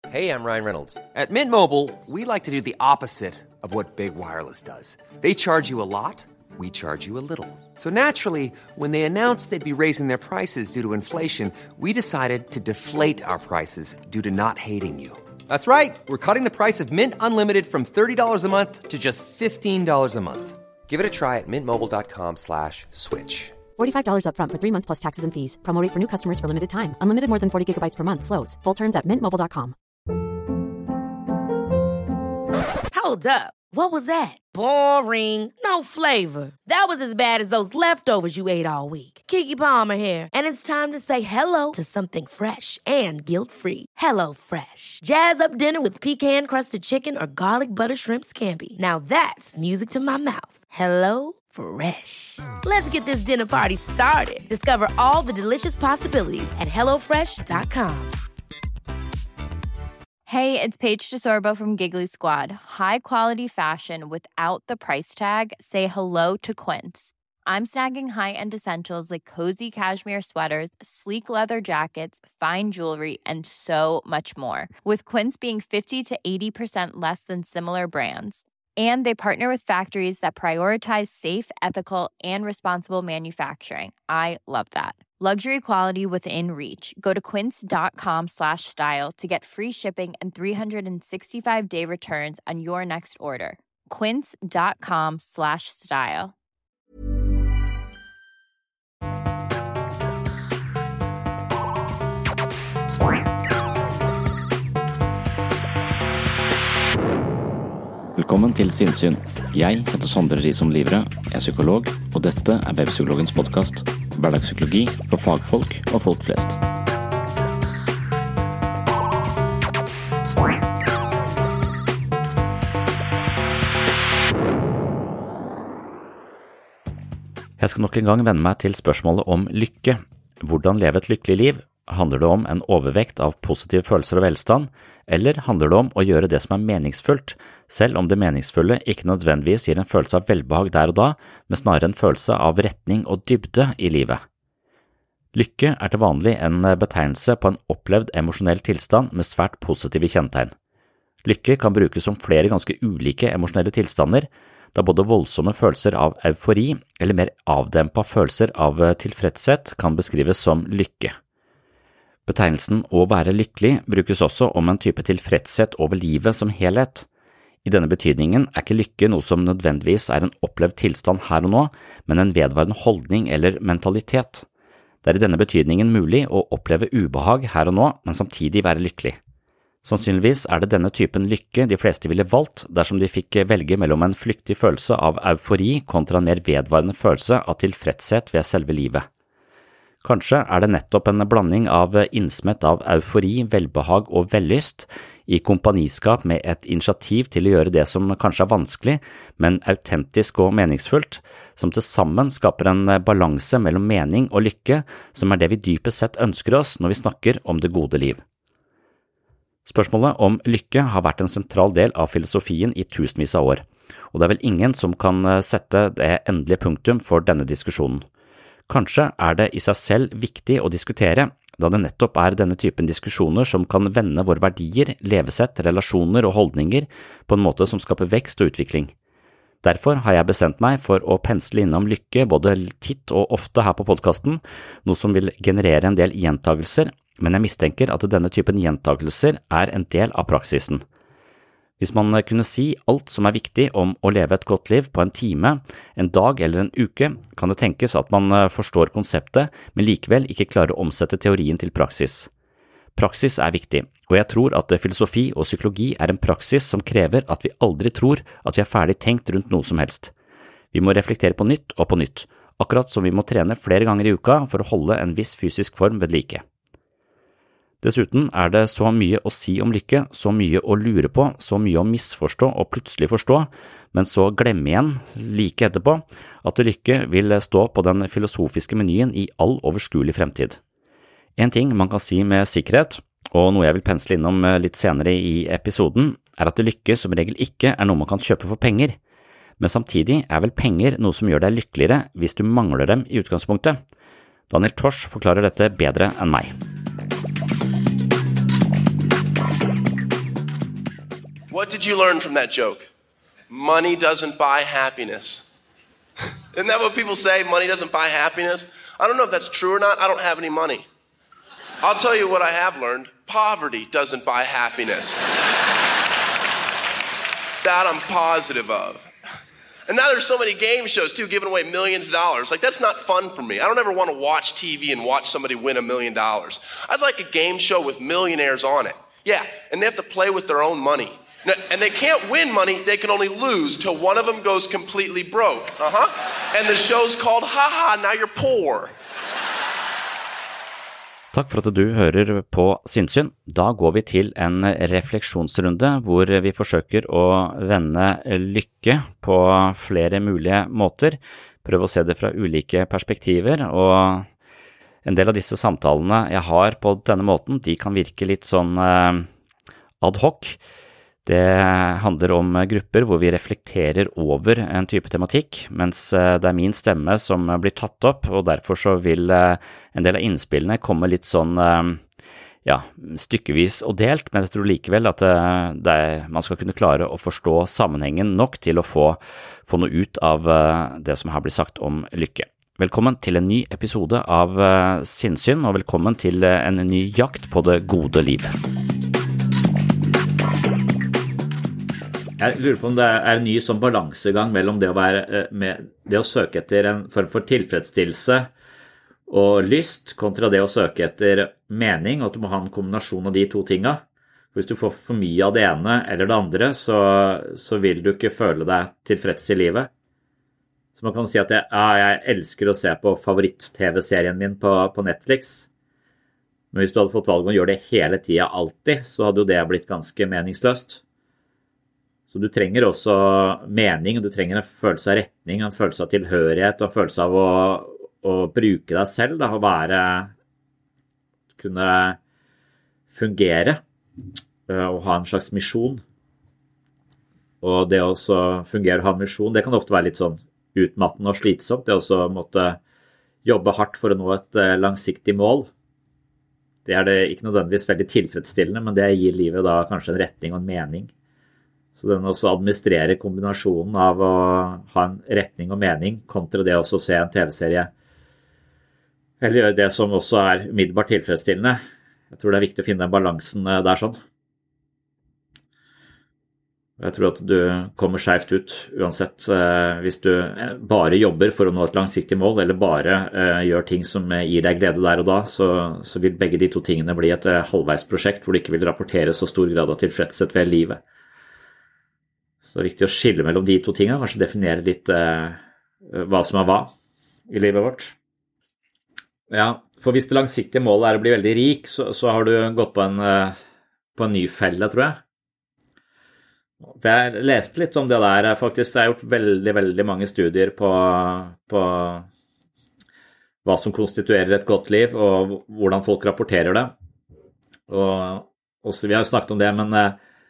Hey, I'm Ryan Reynolds. At Mint Mobile, we like to do the opposite of what Big Wireless does. They charge you a lot, we charge you a little. So naturally, when they announced they'd be raising their prices due to inflation, we decided to deflate our prices due to not hating you. That's right. We're cutting the price of Mint Unlimited from $30 a month to just $15 a month. Give it a try at mintmobile.com/switch. $45 up front for 3 months plus taxes and fees. Promo rate for new customers for limited time. Unlimited more than 40 gigabytes per month. Slows full terms at mintmobile.com. Hold up. What was that? Boring. No flavor. That was as bad as those leftovers you ate all week. Keke Palmer here, and it's time to say hello to something fresh and guilt-free. Hello Fresh. Jazz up dinner with pecan-crusted chicken or garlic butter shrimp scampi. Now that's music to my mouth. Hello Fresh. Let's get this dinner party started. Discover all the delicious possibilities at hellofresh.com. Hey, it's Paige DeSorbo from Giggly Squad. High quality fashion without the price tag. Say hello to Quince. I'm snagging high-end essentials like cozy cashmere sweaters, sleek leather jackets, fine jewelry, and so much more. With Quince being 50 to 80% less than similar brands. And they partner with factories that prioritize safe, ethical, and responsible manufacturing. I love that. Luxury quality within reach. Go to quince.com/style to get free shipping and 365-day returns on your next order. Quince.com/style. Velkommen til Sinnsyn. Jeg heter Sondre Risom Livre, er psykolog, og dette er Webpsykologens podcast. Hverdagspsykologi for fagfolk og folk flest. Jeg skal nok en gang vende meg til spørsmålet om lykke. Hvordan leve et lykkelig liv? Handler det om en overvekt av positive følelser og velstand, eller handler det om å gjøre det som er meningsfullt, selv om det meningsfulle ikke nødvendigvis gir en følelse av velbehag der og da, men snarere en følelse av retning og dybde i livet? Lykke er til vanlig en betegnelse på en opplevd emosjonell tilstand med svært positive kjennetegn. Lykke kan brukes som flere ganske ulike emosjonelle tilstander, da både voldsomme følelser av eufori eller mer avdempet følelser av tilfredshet kan beskrives som lykke. Betegnelsen å være lykkelig brukes også om en type tilfredshet over livet som helhet. I denne betydningen er ikke lykke noe som nødvendigvis er en opplevd tilstand her og nå, men en vedvarende holdning eller mentalitet. Det er i denne betydningen mulig å oppleve ubehag her og nå, men samtidig være lykkelig. Sannsynligvis er det denne typen lykke de fleste ville valgt dersom de fikk velge mellom en flyktig følelse av eufori kontra en mer vedvarende følelse av tilfredshet ved selve livet. Kanskje er det nettopp en blanding av innsmett av eufori, velbehag og vellyst i kompaniskap med et initiativ til å gjøre det som kanskje er vanskelig, men autentisk og meningsfullt, som til sammen skaper en balanse mellom mening og lykke, som er det vi dypest sett ønsker oss når vi snakker om det gode liv. Spørsmålet om lykke har vært en sentral del av filosofien i tusenvis av år, og det er vel ingen som kan sette det endelige punktum for denne diskusjonen. Kanskje er det i seg selv viktig å diskutere, da det nettopp er denne typen diskusjoner som kan vende våre verdier, levesett, relasjoner og holdninger på en måte som skaper vekst og utvikling. Derfor har jeg bestemt meg for å pensle innom lykke både titt og ofte her på podcasten, noe som vil generere en del gjentagelser, men jeg mistenker at denne typen gjentagelser er en del av praksisen. Hvis man kunne si alt som er viktig om å leve et godt liv på en time, en dag eller en uke, kan det tenkes at man forstår konseptet, men likevel ikke klarer å omsette teorien til praksis. Praksis er viktig, og jeg tror at filosofi og psykologi er en praksis som krever at vi aldri tror at vi er ferdig tenkt rundt noe som helst. Vi må reflektere på nytt og på nytt, akkurat som vi må trene flere ganger i uka for å holde en viss fysisk form ved like. Dessuten er det så mye å si om lykke, så mye å lure på, så mye å misforstå og plutselig forstå, men så glemme igjen like etterpå at lykke vil stå på den filosofiske menyen i all overskuelig fremtid. En ting man kan si med sikkerhet, og noe jeg vil pensle innom litt senere i episoden, er at lykke som regel ikke er noe man kan kjøpe for penger, men samtidig er vel penger noe som gjør deg lykkeligere hvis du mangler dem i utgangspunktet. Daniel Tosh forklarer dette bedre enn meg. What did you learn from that joke? Money doesn't buy happiness. Isn't that what people say? Money doesn't buy happiness? I don't know if that's true or not. I don't have any money. I'll tell you what I have learned. Poverty doesn't buy happiness. That I'm positive of. And now there's so many game shows too, giving away millions of dollars. Like, that's not fun for me. I don't ever want to watch TV and watch somebody win $1 million. I'd like a game show with millionaires on it. Yeah, and they have to play with their own money. And they can't win money, they can only lose till one of them goes completely broke. And the show's called Ha Ha, Now You're Poor. Takk for at du hører på Sinnsyn. Da går vi til en refleksjonsrunde hvor vi forsøker å vende lykke på flere mulige måter, prøve å se det fra ulike perspektiver, og en del av disse samtalene jeg har på denne måten, de kan virke litt sånn ad hoc. Det handler om grupper hvor vi reflekterer over en type tematikk, mens det min stemme som blir tatt opp, og derfor så vil en del av innspillene komme litt sånn, stykkevis og delt, men jeg tror likevel at man skal kunne klare å forstå sammenhengen nok til å få noe ut av det som her blir sagt om lykke. Velkommen til en ny episode av Sinnsyn, og velkommen til en ny jakt på det gode liv. Jeg lurer på om det en ny sånn balansegang mellom det å søke etter en form for tilfredsstillelse og lyst kontra det å søke etter mening, og at du må ha en kombinasjon av de to tinga. Hvis du får for mye av det ene eller det andre, så vil du ikke føle deg tilfreds i livet. Så man kan si at jeg elsker å se på favoritt-TV-serien min på Netflix, men hvis du hadde fått valg om å gjøre det hele tiden alltid, så hadde jo det blitt ganske meningsløst. Så du trenger også mening, du trenger en følelse av retning, en følelse av tilhørighet, og en følelse av å bruke deg selv, da, kunne fungere, og ha en slags misjon. Og det å fungere og ha en misjon, det kan ofte være litt sånn utmattende og slitsomt, det å måtte jobbe hardt for å nå et langsiktig mål. Det det ikke nødvendigvis veldig tilfredsstillende, men det gir livet da kanskje en retning og en mening. Så den også administrerer kombinasjonen av å ha en retning og mening kontra det å se en TV-serie, eller gjøre det som også umiddelbart tilfredsstillende. Jeg tror det viktig å finne den balansen der sånn. Jeg tror at du kommer skjevt ut uansett hvis du bare jobber for å nå et langsiktig mål, eller bare gjør ting som gir deg glede der og da, så vil begge de to tingene bli et halvveisprosjekt hvor du ikke vil rapportere så stor grad av tilfredshet ved livet. Så det viktig å skille mellom de to tingene, kanskje definere litt hva som hva i livet vårt. Ja, for hvis det langsiktige målet å bli veldig rik, så har du gått på en ny felle, tror jeg. Jeg leste litt om det der, faktisk. Jeg har gjort veldig, veldig mange studier på hva som konstituerer et godt liv, og hvordan folk rapporterer det. Og også, vi har jo snakket om det, men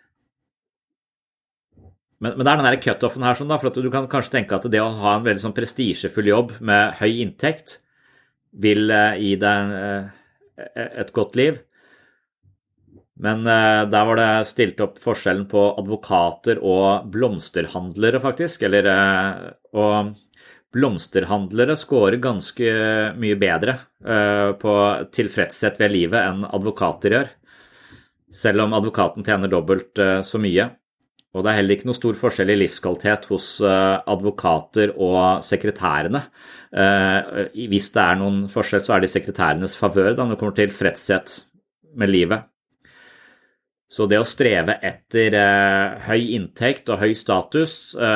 det den der cut-offen her, sånn da, for at du kan kanskje tenke at det å ha en veldig sånn prestisjefull jobb med høy inntekt vil gi deg et godt liv. Men der var det stilt opp forskjellen på advokater og blomsterhandlere faktisk, og blomsterhandlere scorer ganske mye bedre på tilfredshet ved livet enn advokater gjør, selv om advokaten tjener dobbelt så mye. Og det heller ikke noe stor forskjell i livskvalitet hos advokater og sekretærene. Hvis det noen forskjell, så det i sekretærenes favør da, når det kommer til tilfredshet med livet. Så det å streve etter høy inntekt og høy status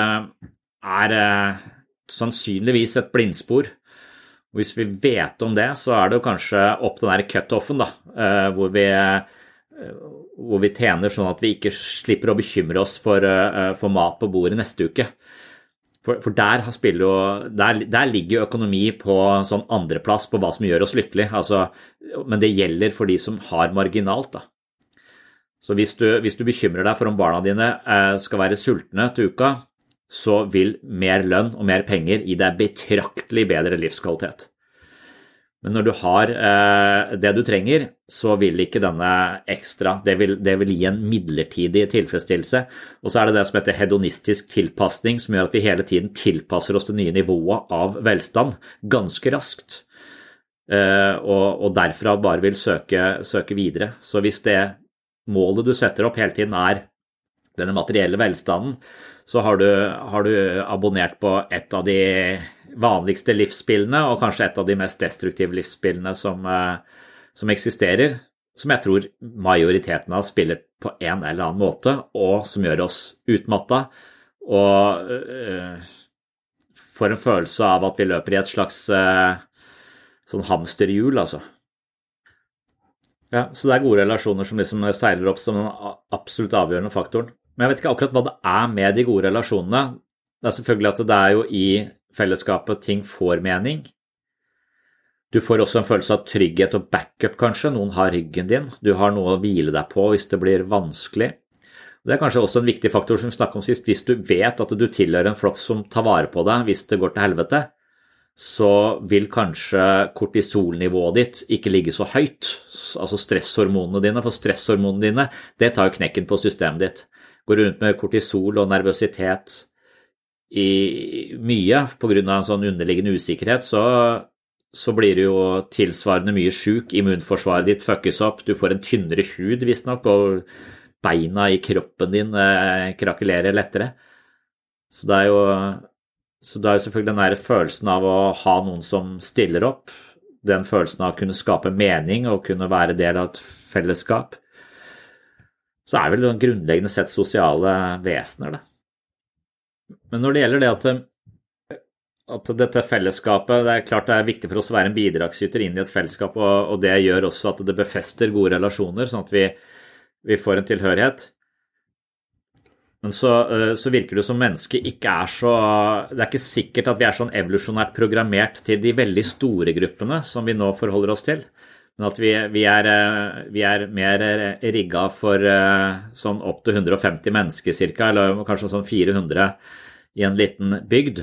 sannsynligvis et blindspor. Og hvis vi vet om det, så det jo kanskje opp den der cut-offen da, hvor vi tjener sånn at vi ikke slipper å bekymre oss for mat på bordet neste uke. For der ligger jo økonomi på sånn andreplass på hva som gjør oss lykkelig. Altså, men det gjelder for de som har marginalt da. Så hvis du bekymrer deg for om barna dine skal være sultne til uka, så vil mer lønn og mer penger gi deg betraktelig bedre livskvalitet. Men når du har det du trenger, så vil ikke denne ekstra, det vil gi en midlertidig tilfredsstillelse. Og så det det som heter hedonistisk tilpasning, som gjør at vi hele tiden tilpasser oss det nye nivået av velstand ganske raskt. Og derfra bare vil søke videre. Så hvis det målet du setter opp hele tiden denne materielle velstanden, så har du abonnert på et av de vanligste livsspillene, og kanskje et av de mest destruktive livsspillene som eksisterer, som jeg tror majoriteten av spiller på en eller annen måte, og som gjør oss utmattet, og får en følelse av at vi løper i et slags sånn hamsterhjul, altså. Ja, så det gode relasjoner som liksom seiler opp som den absolutt avgjørende faktoren. Men jeg vet ikke akkurat hva det med de gode relasjonene. Det selvfølgelig at det jo i fellesskapet ting får mening. Du får også en følelse av trygghet og backup kanskje. Noen har ryggen din. Du har noe å hvile deg på hvis det blir vanskelig. Det kanskje også en viktig faktor som vi snakket om sist. Hvis du vet at du tilhører en flokk som tar vare på deg hvis det går til helvete, så vil kanskje kortisolnivået ditt ikke ligge så høyt, altså stresshormonene dine, for stresshormonene dine, det tar jo knekken på systemet ditt. Går rundt med kortisol og nervøsitet i mye på grunn av en sånn underliggende usikkerhet, så blir du jo tilsvarende mye syk, immunforsvaret ditt fuckes opp, du får en tynnere hud visstnok, og beina i kroppen din krakelerer lettere. Så det jo selvfølgelig den der følelsen av å ha noen som stiller opp, den følelsen av å kunne skape mening og kunne være del av et fellesskap. Så vel grunnleggende sett sosiale vesener, det. Men når det gjelder det at dette fellesskapet, det klart det viktig for oss å være en bidragsyter inn i et fellesskap, og det gjør også at det befester gode relasjoner, sånn at vi får en tilhørighet. Men så virker det som mennesket ikke så, det ikke sikkert at vi sånn evolusjonært programmert til de veldig store gruppene som vi nå forholder oss til, men at vi mer rigget for sånn opp til 150 mennesker cirka, eller kanskje sånn 400 i en liten bygd.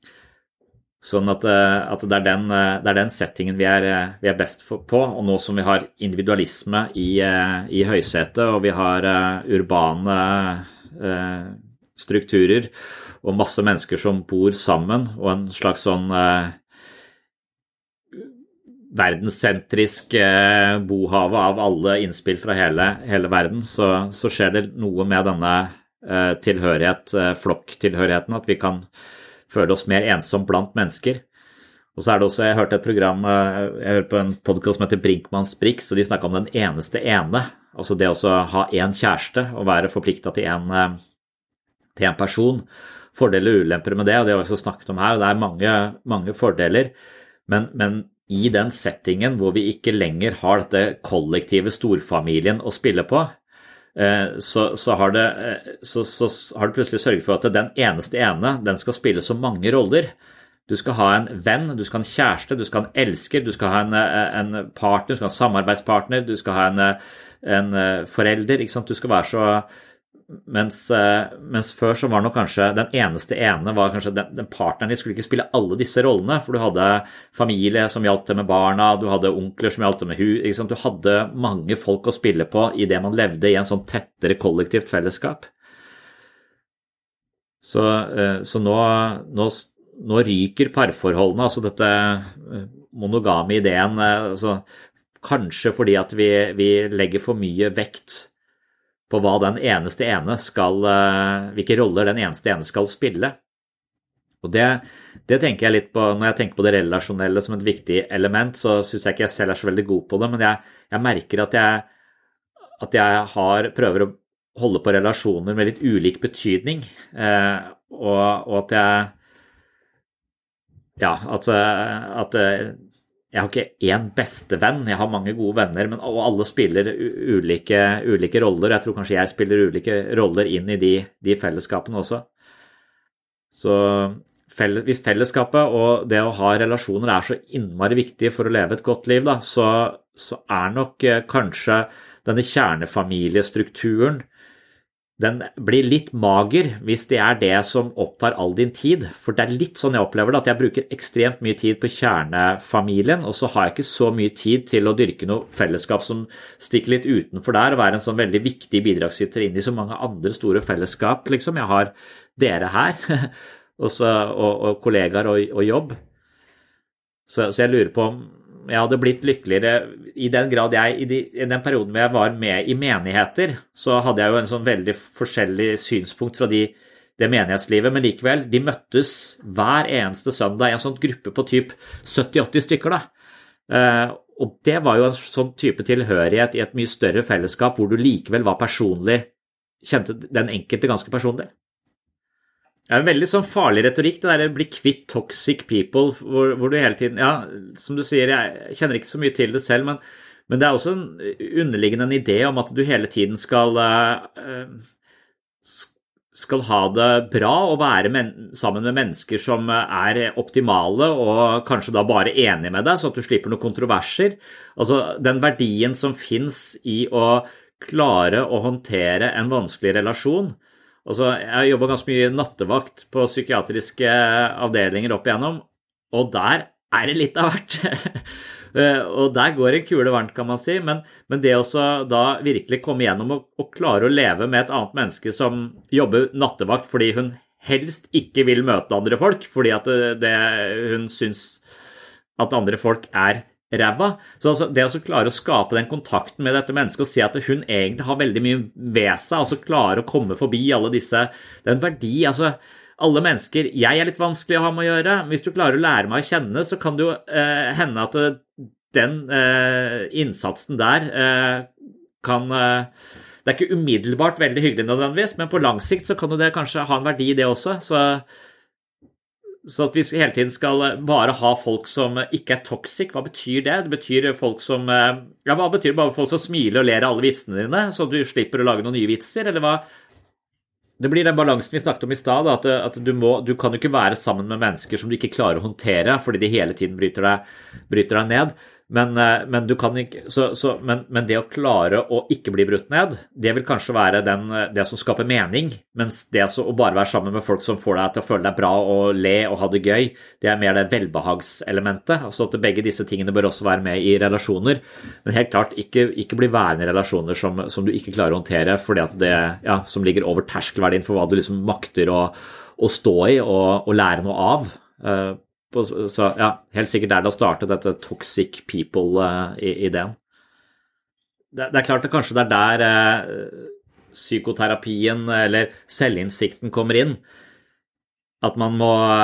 Sånn at det den settingen vi best på, og nå som vi har individualisme i høysetet, og vi har urbane strukturer, og masse mennesker som bor sammen, og en slags sånn verdenssentrisk bohave av alle innspill fra hele verden, så skjer det noe med denne flokktilhørigheten, at vi kan føle oss mer ensom blant mennesker. Og så det også, jeg hørte et program, jeg hørte på en podcast som heter Brinkmanns Brix, og de snakket om den eneste ene, altså det å ha en kjæreste og være forpliktet til en person, fordeler og ulemper med det, og det har vi også snakket om her, og det mange fordeler, men i den settingen hvor vi ikke lenger har dette kollektive storfamilien å spille på, så har det plutselig sørget for at den eneste ene, den skal spille så mange roller. Du skal ha en venn, du skal ha en kjæreste, du skal ha en elsker, du skal ha en partner, du skal ha en samarbeidspartner, du skal ha en forelder, ikke sant? Du skal være så... Mens før så var nok kanskje den eneste ene var kanskje den partneren, de skulle ikke spille alle disse rollene, for du hadde familie som hjalp til med barna, du hadde onkler som hjalp til med hus, ikke sant? Du hadde mange folk å spille på i det man levde i en sånn tettere kollektivt fellesskap. Så nå ryker parforholdene, altså dette monogame ideen, altså, kanskje fordi at vi legger for mye vekt på hva den eneste ene hvilke roller den eneste ene skal spille. Og det tenker jeg litt på, når jeg tenker på det relasjonelle som et viktig element, så synes jeg ikke jeg selv så veldig god på det, men jeg merker at jeg prøver å holde på relasjoner med litt ulik betydning, og at jeg har ikke en beste venn, jeg har mange gode venner, og alle spiller ulike roller. Jeg tror kanskje jeg spiller ulike roller inn i de fellesskapene også. Så hvis fellesskapet og det å ha relasjoner så innmari viktig for å leve et godt liv, da, så nok kanskje denne kjernefamiliestrukturen den blir litt mager hvis det det som opptar all din tid. For det litt sånn jeg opplever det, at jeg bruker ekstremt mye tid på kjernefamilien, og så har jeg ikke så mye tid til å dyrke noe fellesskap som stikker litt utenfor der, og være en sånn veldig viktig bidragsyter inn i så mange andre store fellesskap. Liksom. Jeg har dere her, og kollegaer og jobb. Så jeg lurer på om jeg hadde blitt lykkeligere i den grad I den perioden hvor jeg var med i menigheter, så hadde jeg jo en sånn veldig forskjellig synspunkt fra det menighetslivet, men likevel, de møttes hver eneste søndag I en sånn gruppe på typ 70-80 stykker da. Og det var jo en sånn type tilhørighet I et mye større fellesskap, hvor du likevel var personlig, kjente den enkelte ganske personlig. Det en veldig sånn farlig retorikk, det der å bli kvitt toxic people, hvor du hele tiden, ja, som du sier, jeg kjenner ikke så mye til det selv, men det også en underliggende idé om at du hele tiden skal ha det bra og være sammen med mennesker som optimale og kanskje da bare enige med deg, så at du slipper noen kontroverser. Altså den verdien som finnes I å klare å håndtere en vanskelig relasjon. Altså, jeg har jobbet ganske mye nattevakt på psykiatriske avdelinger opp igjennom, og der det litt av hvert. Og der går en kule varmt, kan man si, men det også da virkelig komme igjennom og klare å leve med et annet menneske som jobber nattevakt fordi hun helst ikke vil møte andre folk, fordi at hun synes at andre folk ræva. Så altså, det å klare å skape den kontakten med dette mennesket og se at hun egentlig har veldig mye ved seg, altså klare å komme forbi alle disse, det en verdi, altså alle mennesker, jeg litt vanskelig å ha med å gjøre, hvis du klarer å lære meg å kjenne, så kan det jo hende at den innsatsen der kan, det ikke umiddelbart veldig hyggelig nødvendigvis, men på lang sikt så kan jo det kanskje ha en verdi det også, så at vi hele tiden skal bare ha folk som ikke toxic, hva betyr det? Det betyr folk som, ja, hva betyr det? Bare folk som smiler og ler av alle vitsene dine, så du slipper å lage noen nye vitser, eller hva? Det blir den balansen vi snakket om I sted, at du kan jo ikke være sammen med mennesker som du ikke klarer å håndtere, fordi de hele tiden bryter deg ned. Men du kan ikke, men det å klare å ikke bli brutt ned, det vil kanskje være det som skaper mening, mens det å bare være sammen med folk som får deg til å føle deg bra og le og ha det gøy, det mer det velbehagselementet, altså at begge disse tingene bør også være med I relasjoner, men helt klart ikke bli værende I relasjoner som du ikke klarer å håndtere, fordi at det, ja, som ligger over terskelverdien for hva du liksom makter å stå I og lære noe av, så ja, helt sikkert det har startet dette toxic people-ideen. Det klart at kanskje det der psykoterapien eller selvinnsikten kommer inn, at man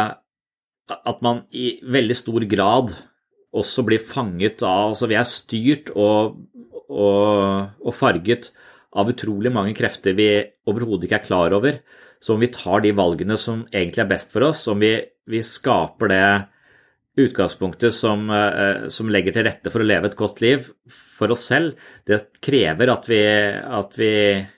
I veldig stor grad også blir fanget av, altså vi styrt og farget av utrolig mange krefter vi overhodet ikke klar over, så om vi tar de valgene som egentlig best for oss, om vi skaper det utgangspunktet som legger til rette for å leve et godt liv for oss selv, det krever at vi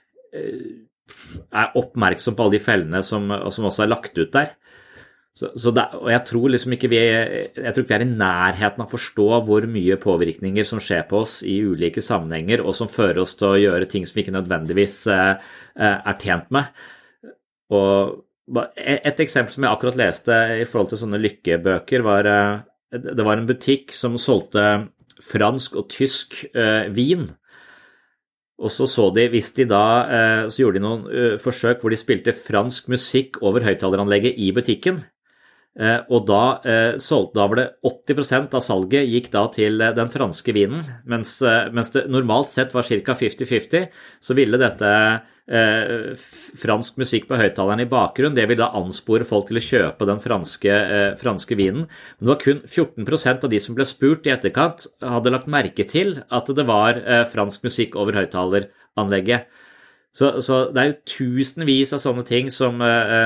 oppmerksom på alle de fellene som også lagt ut der. Og jeg tror liksom ikke jeg tror ikke vi I nærheten av å forstå hvor mye påvirkninger som skjer på oss I ulike sammenhenger, og som fører oss til å gjøre ting som vi ikke nødvendigvis tjent med. Og et eksempel som jeg akkurat leste I forhold til sånne lykkebøker det var en butikk som solgte fransk og tysk vin, og så hvis de da så gjorde de noen forsøk hvor de spilte fransk musikk over høyttaleranlegget I butikken, og da var det 80% av salget gikk da til den franske vinen, mens det normalt sett var cirka 50-50, så ville dette fransk musikk på høyttaleren I bakgrunn, det vil da anspore folk til å kjøpe den franske vinen, men det var kun 14% av de som ble spurt I etterkant hadde lagt merke til at det var fransk musikk over høyttaleranlegget. Så det jo tusenvis av sånne ting som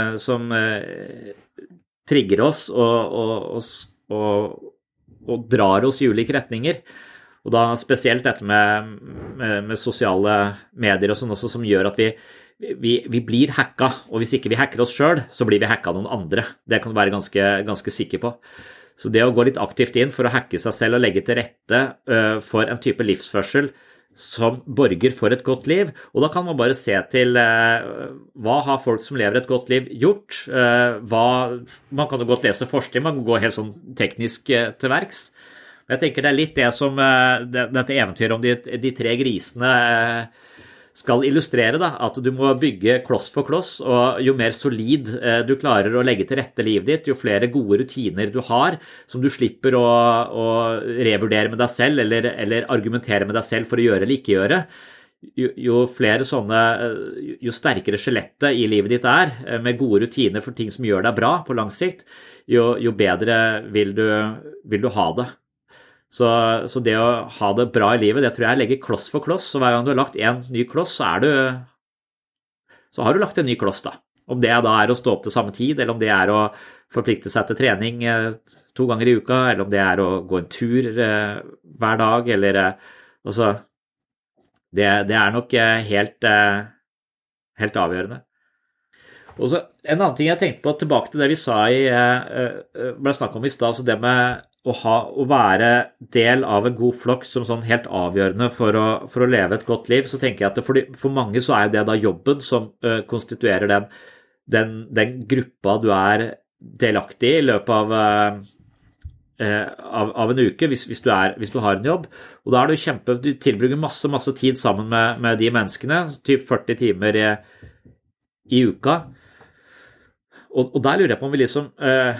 trigger oss og drar oss I ulike retninger. Og da spesielt dette med sosiale medier og sånn også, som gjør at vi blir hacka, og hvis ikke vi hacker oss selv, så blir vi hacka noen andre. Det kan du være ganske sikker på. Så det å gå litt aktivt inn for å hacke seg selv og legge til rette for en type livsførsel som borger for et godt liv, og da kan man bare se til hva har folk som lever et godt liv gjort, man kan jo godt lese forskning, man kan gå helt sånn teknisk til verks. Jeg tenker det litt det som dette eventyret om de tre grisene skal illustrere, da, at du må bygge kloss for kloss, og jo mer solid du klarer å legge til rette livet ditt, jo flere gode rutiner du har, som du slipper å revurdere med deg selv, eller argumentere med deg selv for å gjøre eller ikke gjøre, jo flere sånne, jo sterkere skjelettet i livet ditt med gode rutiner for ting som gjør deg bra på lang sikt, jo bedre vil du ha det. Så det å ha det bra i livet, det tror jeg legger kloss for kloss, og hver gang du har lagt en ny kloss, så har du lagt en ny kloss da. Om det da å stå opp til samme tid, eller om det å forplikte seg til trening 2 ganger i uka, eller om det å gå en tur hver dag, eller altså, det nok helt avgjørende. Og så en annen ting jeg tenkte på, tilbake til det vi sa ble snakket om i sted, altså det med å være del av en god flokk som sånn helt avgjørende for å leve et godt liv, så tenker jeg at for mange så det da jobben som konstituerer den gruppa du delaktig i løpet av en uke, hvis du har en jobb. Og da du tilbruker masse tid sammen med de menneskene, typ 40 timer i uka. Og der lurer jeg på om vi liksom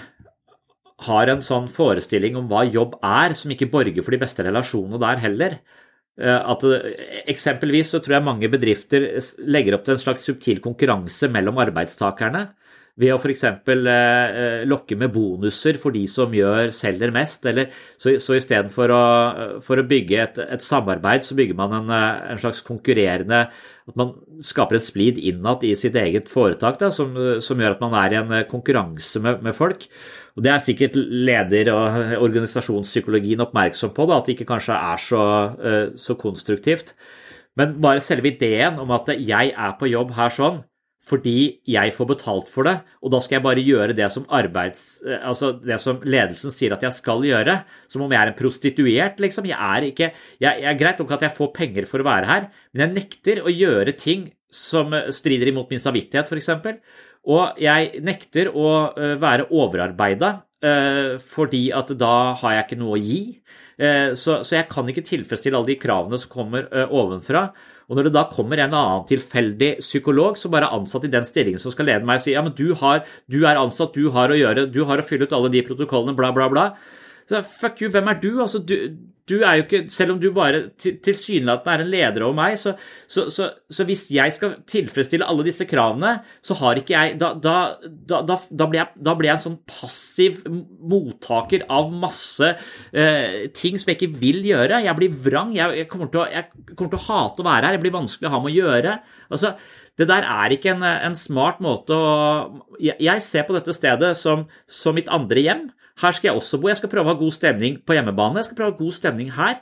har en sånn forestilling om hva jobb som ikke borger for de beste relasjonene der heller. At eksempelvis så tror jeg mange bedrifter legger opp til en slags subtil konkurranse mellom arbeidstakerne, ved å for eksempel lokke med bonuser for de som selger mest, eller så i stedet for å bygge et samarbeid, så bygger man en slags konkurrerende, at man skaper en splid innad i sitt eget foretak, da, som gjør at man i en konkurranse med folk. Og det sikkert leder- og organisasjonspsykologien oppmerksom på, da, at det ikke kanskje så konstruktivt. Men bare selve ideen om at jeg på jobb her sånn, fordi jeg får betalt for det, og da skal jeg bare gjøre det som altså det som ledelsen sier at jeg skal gjøre, som om jeg en prostituert, liksom. Jeg greit nok at jeg får penger for å være her, men jeg nekter å gjøre ting som strider imot min samvittighet, for eksempel. Og jeg nekter å være overarbeidet, fordi at da har jeg ikke noe å gi. Så jeg kan ikke tilfredsstille alle de kravene som kommer ovenfra. Og når det da kommer en annen tilfeldig psykolog som bare ansatt i den stillingen som skal lede meg og sier, ja, men du ansatt, du har å fylle ut alle de protokollene, bla, bla, bla. Så fuck you, hvem du? Altså, du jo ikke, selv om du bare tilsynelatende en leder over meg, så hvis jeg skal tilfredsstille alle disse kravene, så har ikke jeg, da blir jeg en sånn passiv mottaker av masse ting som jeg ikke vil gjøre. Jeg blir vrang, jeg kommer til å hate å være her, det blir vanskelig å ha med å gjøre. Altså, det der ikke en smart måte jeg ser på dette stedet som mitt andre hjem. Her skal jeg også bo, jeg skal prøve å ha god stemning på hjemmebane, jeg skal prøve å ha god stemning her,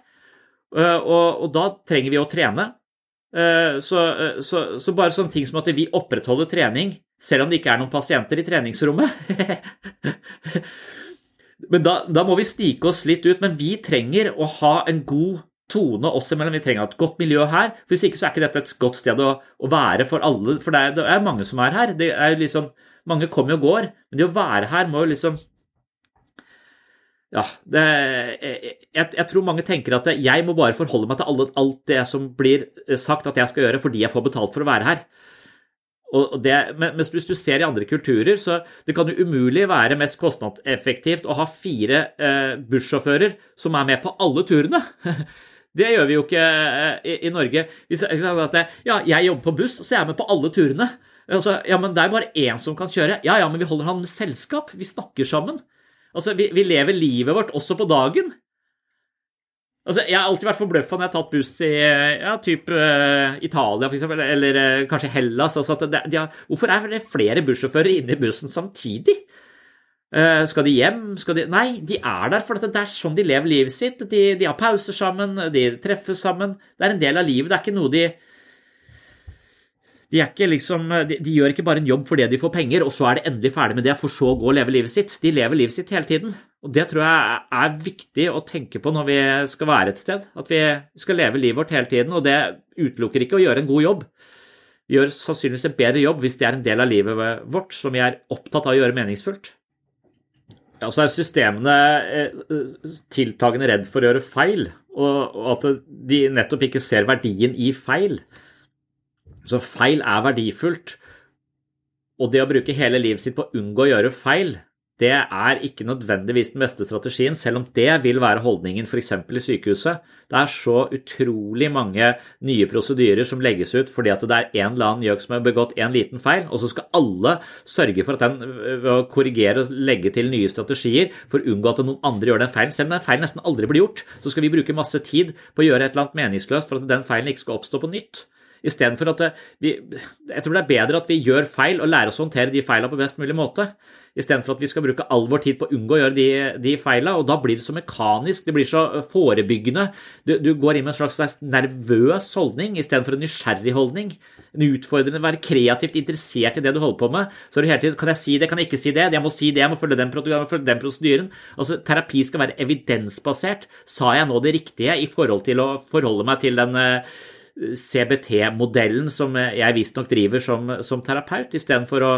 og da trenger vi å trene. Så bare sånne ting som at vi opprettholder trening, selv om det ikke noen pasienter i treningsrommet. Men da må vi stike oss litt ut, men vi trenger å ha en god tone oss imellom, vi trenger et godt miljø her, for hvis ikke så ikke dette et godt sted å være for alle, for det mange som her, det jo liksom, mange kommer og går, men det å være her må jo liksom, ja, jeg tror mange tenker at jeg må bare forholde meg til alt det som blir sagt at jeg skal gjøre fordi jeg får betalt for å være her. Men hvis du ser i andre kulturer, så det kan jo umulig være mest kostnadseffektivt å ha 4 bussjåfører som med på alle turene. Det gjør vi jo ikke i Norge. Hvis jeg jobber på buss, så jeg med på alle turene. Altså, ja, men det bare en som kan kjøre. Ja, men vi holder han med selskap, vi snakker sammen. Altså, vi lever livet vårt også på dagen. Altså, jeg har alltid vært forbløffet når jeg har tatt buss i typ Italia, for eksempel, eller kanskje Hellas. Altså hvorfor det flere bussjåfører inne i bussen samtidig? Skal de hjem? Nei, de der, for det sånn de lever livet sitt. De har pauser sammen, de treffes sammen. Det en del av livet, det ikke noe de ikke liksom, de gjør ikke bare en jobb fordi de får penger, og så det endelig ferdig med det, for så å gå og leve livet sitt. De lever livet sitt hele tiden. Og det tror jeg viktig å tenke på når vi skal være et sted, at vi skal leve livet vårt hele tiden, og det utelukker ikke å gjøre en god jobb. Vi gjør sannsynligvis en bedre jobb hvis det en del av livet vårt som vi opptatt av å gjøre meningsfullt. Ja, så systemene tiltagende redd for å gjøre feil, og at de nettopp ikke ser verdien i feil. Så feil verdifullt, og det å bruke hele livet sitt på å unngå å gjøre feil, det ikke nødvendigvis den beste strategien, selv om det vil være holdningen for eksempel i sykehuset. Det så utrolig mange nye prosedyrer som legges ut fordi at det en eller annen gjøk som har begått en liten feil, og så skal alle sørge for at ved å korrigere og legge til nye strategier for å unngå at noen andre gjør den feilen. Selv om den feilen nesten aldri blir gjort, så skal vi bruke masse tid på å gjøre et eller annet meningsløst for at den feilen ikke skal oppstå på nytt. I stedet for at jeg tror det bedre at vi gjør feil og lærer oss å håndtere de feilene på best mulig måte, i stedet for at vi skal bruke all vår tid på å unngå å gjøre de feilene, og da blir det så mekanisk, det blir så forebyggende. Du går inn med en slags nervøs holdning, i stedet for en nysgjerrig holdning, en utfordrende, være kreativt interessert i det du holder på med, så du hele tiden, kan jeg si det, kan jeg ikke si det, jeg må si det, jeg må følge den prosedyren. Altså, terapi skal være evidensbasert. Sa jeg nå det riktige i forhold til å forholde meg til den CBT-modellen som jeg visst nok driver som terapeut, i stedet for å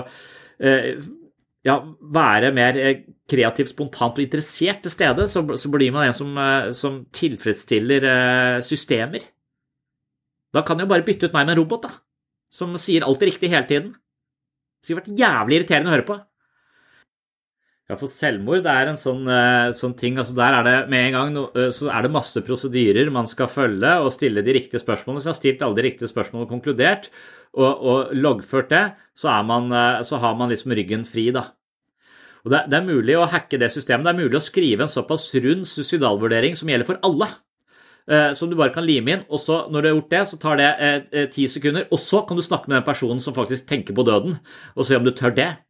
være mer kreativt, spontant og interessert til stede, så blir man en som tilfredsstiller systemer. Da kan jeg jo bare bytte ut meg med en robot, da, som sier alt det riktige hele tiden. Så det har vært jævlig irriterende å høre på. Ja, for selvmord en sånn ting, altså der det med en gang, så det masse prosedyrer man skal følge og stille de riktige spørsmålene, så jeg har stilt alle de riktige spørsmålene og konkludert, og loggført det, så har man liksom ryggen fri da. Og det mulig å hacke det systemet, det mulig å skrive en såpass rund suicidalvurdering som gjelder for alle, som du bare kan lime inn, og så når du har gjort det, så tar det 10 sekunder, og så kan du snakke med den personen som faktisk tenker på døden, og se om du tør det.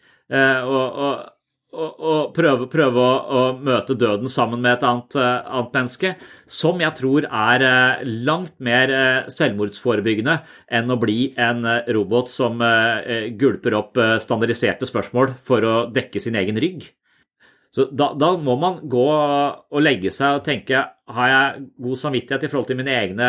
Og prøve å møte døden sammen med et annet menneske, som jeg tror langt mer selvmordsforebyggende enn å bli en robot som gulper opp standardiserte spørsmål for å dekke sin egen rygg. Så da må man gå og legge seg og tenke, har jeg god samvittighet i forhold til mine egne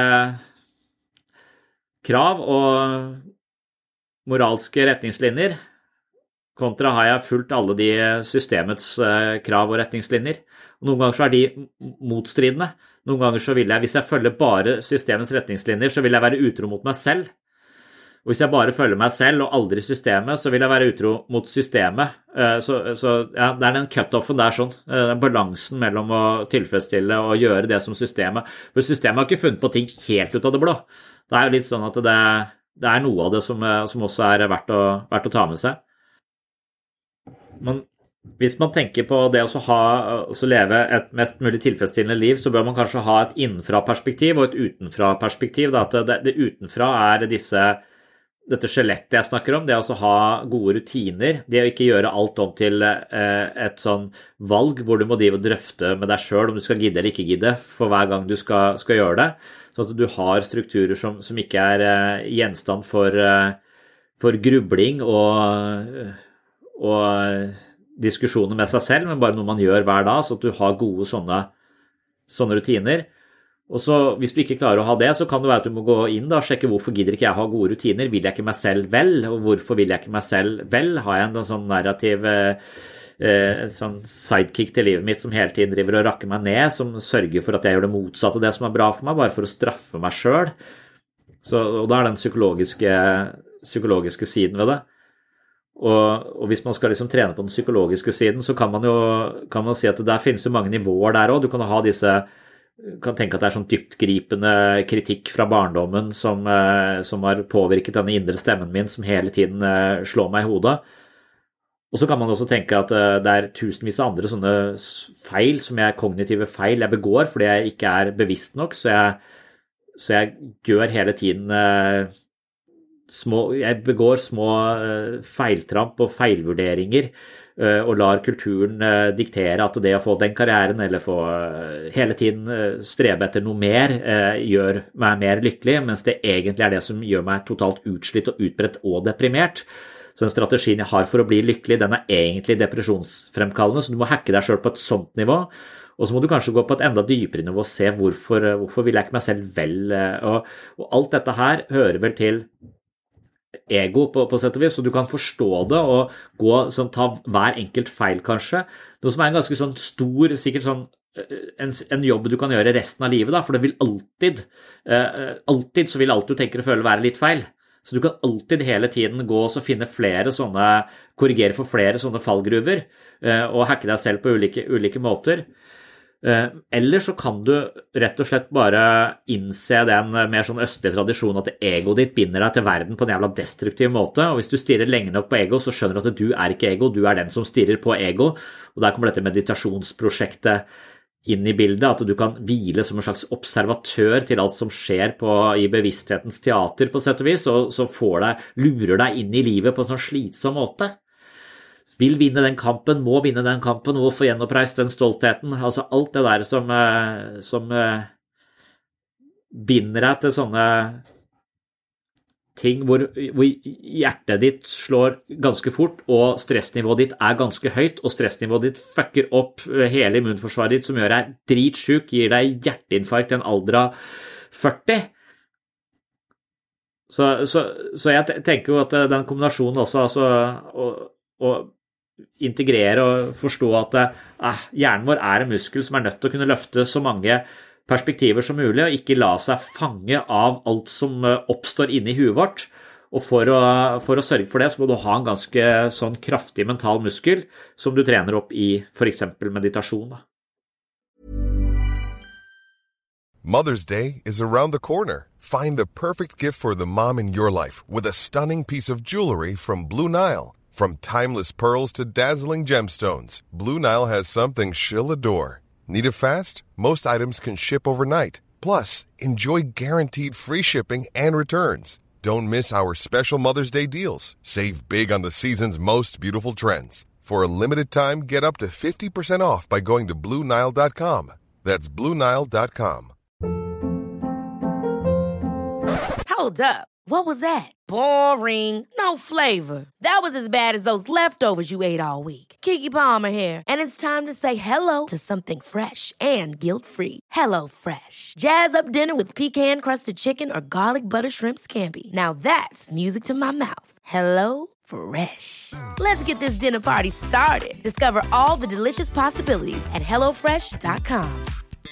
krav og moralske retningslinjer? Kontra har jeg fulgt alle de systemets krav og retningslinjer. Og noen ganger så de motstridende. Noen ganger så vil jeg, hvis jeg følger bare systemets retningslinjer, så vil jeg være utro mot meg selv. Og hvis jeg bare følger meg selv og aldri systemet, så vil jeg være utro mot systemet. Så ja, det den cut-offen der sånn, den balansen mellom å tilfredsstille og gjøre det som systemet. For systemet har ikke funnet på ting helt ut av det blå. Det jo litt sånn at det noe av det som også verdt å ta med seg. Men hvis man tenker på det å leve et mest mulig tilfredsstillende liv, så bør man kanskje ha et innenfra-perspektiv og et utenfra-perspektiv. At det utenfra dette skjelettet jeg snakker om, det å ha gode rutiner, det å ikke gjøre alt om til et sånn valg hvor du må drøfte med deg selv om du skal gidde eller ikke gidde for hver gang du skal gjøre det, så at du har strukturer som ikke gjenstand for grubling og diskusjoner med seg selv, men bare noe man gjør hver dag, så at du har gode sånne rutiner. Og så hvis du ikke klarer å ha det, så kan det være at du må gå inn og sjekke hvorfor gidder ikke jeg ha gode rutiner, vil jeg ikke meg selv vel, og hvorfor vil jeg ikke meg selv vel, har jeg en sånn narrativ sånn sidekick til livet mitt som hele tiden driver og rakker meg ned, som sørger for at jeg gjør det motsatte av det som bra for meg, bare for å straffe meg selv. Og da den psykologiske siden ved det. Og hvis man skal liksom trene på den psykologiske siden, så kan man si at der finnes jo mange nivåer der også. Du kan tenke at det sånn dyptgripende kritikk fra barndommen som har påvirket denne indre stemmen min, som hele tiden slår meg i hodet. Og så kan man også tenke at det tusenvis av andre sånne feil, kognitive feil jeg begår, fordi jeg ikke bevisst nok, så jeg gjør hele tiden jeg begår små feiltramp og feilvurderinger og lar kulturen diktere at det å få den karrieren eller få hele tiden strebe etter noe mer gjør meg mer lykkelig, mens det egentlig det som gjør meg totalt utslitt og utbredt og deprimert. Så den strategien jeg har for å bli lykkelig, den egentlig depresjonsfremkallende, så du må hacke deg selv på et sånt nivå, og så må du kanskje gå på et enda dypere nivå og se hvorfor vil jeg ikke meg selv vel, og alt dette her hører vel til ego på sett og vis, så du kan forstå det og gå, sånn, ta hver enkelt feil kanskje, noe som en ganske sånn stor, sikkert sånn en jobb du kan gjøre resten av livet da, for det vil alltid så vil alt du tenker og føler være litt feil. Så du kan alltid hele tiden gå og finne flere sånne, korrigere for flere sånne fallgruver, og hacke deg selv på ulike måter. Eller så kan du rett og slett bare innse den mer sånn østlige tradisjonen at egoet ditt binder deg til verden på en jævla destruktiv måte, og hvis du stirrer lenge nok på ego, så skjønner du at du ikke ego, du den som stirrer på ego, og der kommer dette meditasjonsprosjektet inn i bildet, at du kan hvile som en slags observatør til alt som skjer i bevissthetens teater på sett og vis, og så lurer deg inn i livet på en sånn slitsom måte. Vil vinne den kampen, må vinne den kampen, og få gjenoppreist den stoltheten. Altså alt det der som binder deg til sånne ting hvor hjertet ditt slår ganske fort, og stressnivået ditt ganske høyt, og stressnivået ditt fucker opp hele immunforsvaret ditt, som gjør deg dritsjuk, gir deg hjerteinfarkt i en alder av 40. Så jeg tenker jo at den kombinasjonen også, altså å integrere og forstå at hjernen vår en muskel som nødt til å kunne løfte så mange perspektiver som mulig, og ikke la seg fange av alt som oppstår inne i huet vårt. Og for å sørge for det, så må du ha en ganske sånn kraftig mental muskel som du trener opp i for eksempel meditasjon. Mother's Day is around the corner. Find the perfect gift for the mom in your life with a stunning piece of jewelry from Blue Nile. From timeless pearls to dazzling gemstones, Blue Nile has something she'll adore. Need it fast? Most items can ship overnight. Plus, enjoy guaranteed free shipping and returns. Don't miss our special Mother's Day deals. Save big on the season's most beautiful trends. For a limited time, get up to 50% off by going to BlueNile.com. That's BlueNile.com. Hold up. What was that? Boring. No flavor. That was as bad as those leftovers you ate all week. Keke Palmer here, and it's time to say hello to something fresh and guilt-free. Hello Fresh. Jazz up dinner with pecan-crusted chicken or garlic butter shrimp scampi. Now that's music to my mouth. Hello Fresh. Let's get this dinner party started. Discover all the delicious possibilities at HelloFresh.com.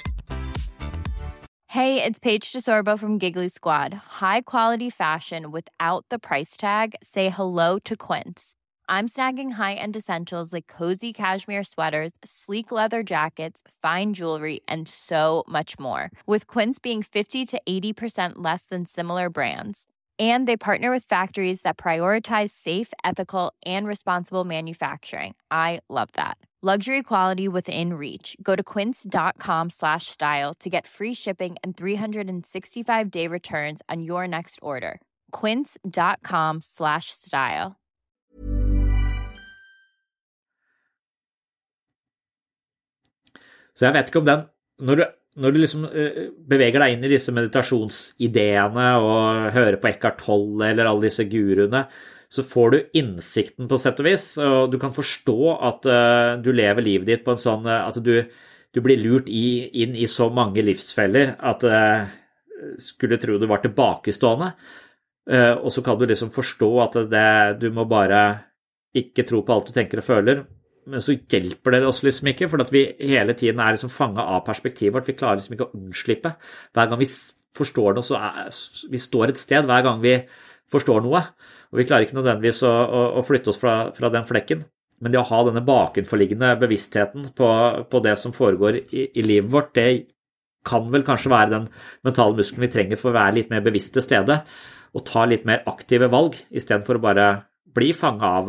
Hey, it's Paige DeSorbo from Giggly Squad. High quality fashion without the price tag. Say hello to Quince. I'm snagging high-end essentials like cozy cashmere sweaters, sleek leather jackets, fine jewelry, and so much more. With Quince being 50 to 80% less than similar brands. And they partner with factories that prioritize safe, ethical, and responsible manufacturing. I love that. Luxury quality within reach. Go to quince.com/style to get free shipping and 365-day returns on your next order. Quince.com/style. Så jeg vet ikke om den, når du liksom beveger deg inn i disse meditasjonsideene og hører på Eckhart Tolle eller alle disse guruene, så får du innsikten på sett og vis, og du kan forstå at du lever livet ditt på en sånn, at du blir lurt inn i så mange livsfeller at skulle tro du var tilbakestående, og så kan du liksom forstå at du må bare ikke tro på alt du tenker og føler, men så hjelper det oss liksom ikke, for at vi hele tiden liksom fanget av perspektivet vårt, vi klarer liksom ikke å unnslippe. Hver gang vi forstår noe, så vi står et sted hver gang vi forstår noe, og vi klarer ikke nødvendigvis å flytte oss fra den flekken. Men det å ha denne bakenforliggende bevisstheten på det som foregår i livet vårt, det kan vel kanskje være den mentale muskelen vi trenger for å være litt mer bevisst til stede, og ta litt mer aktive valg, i stedet for å bare bli fanget av.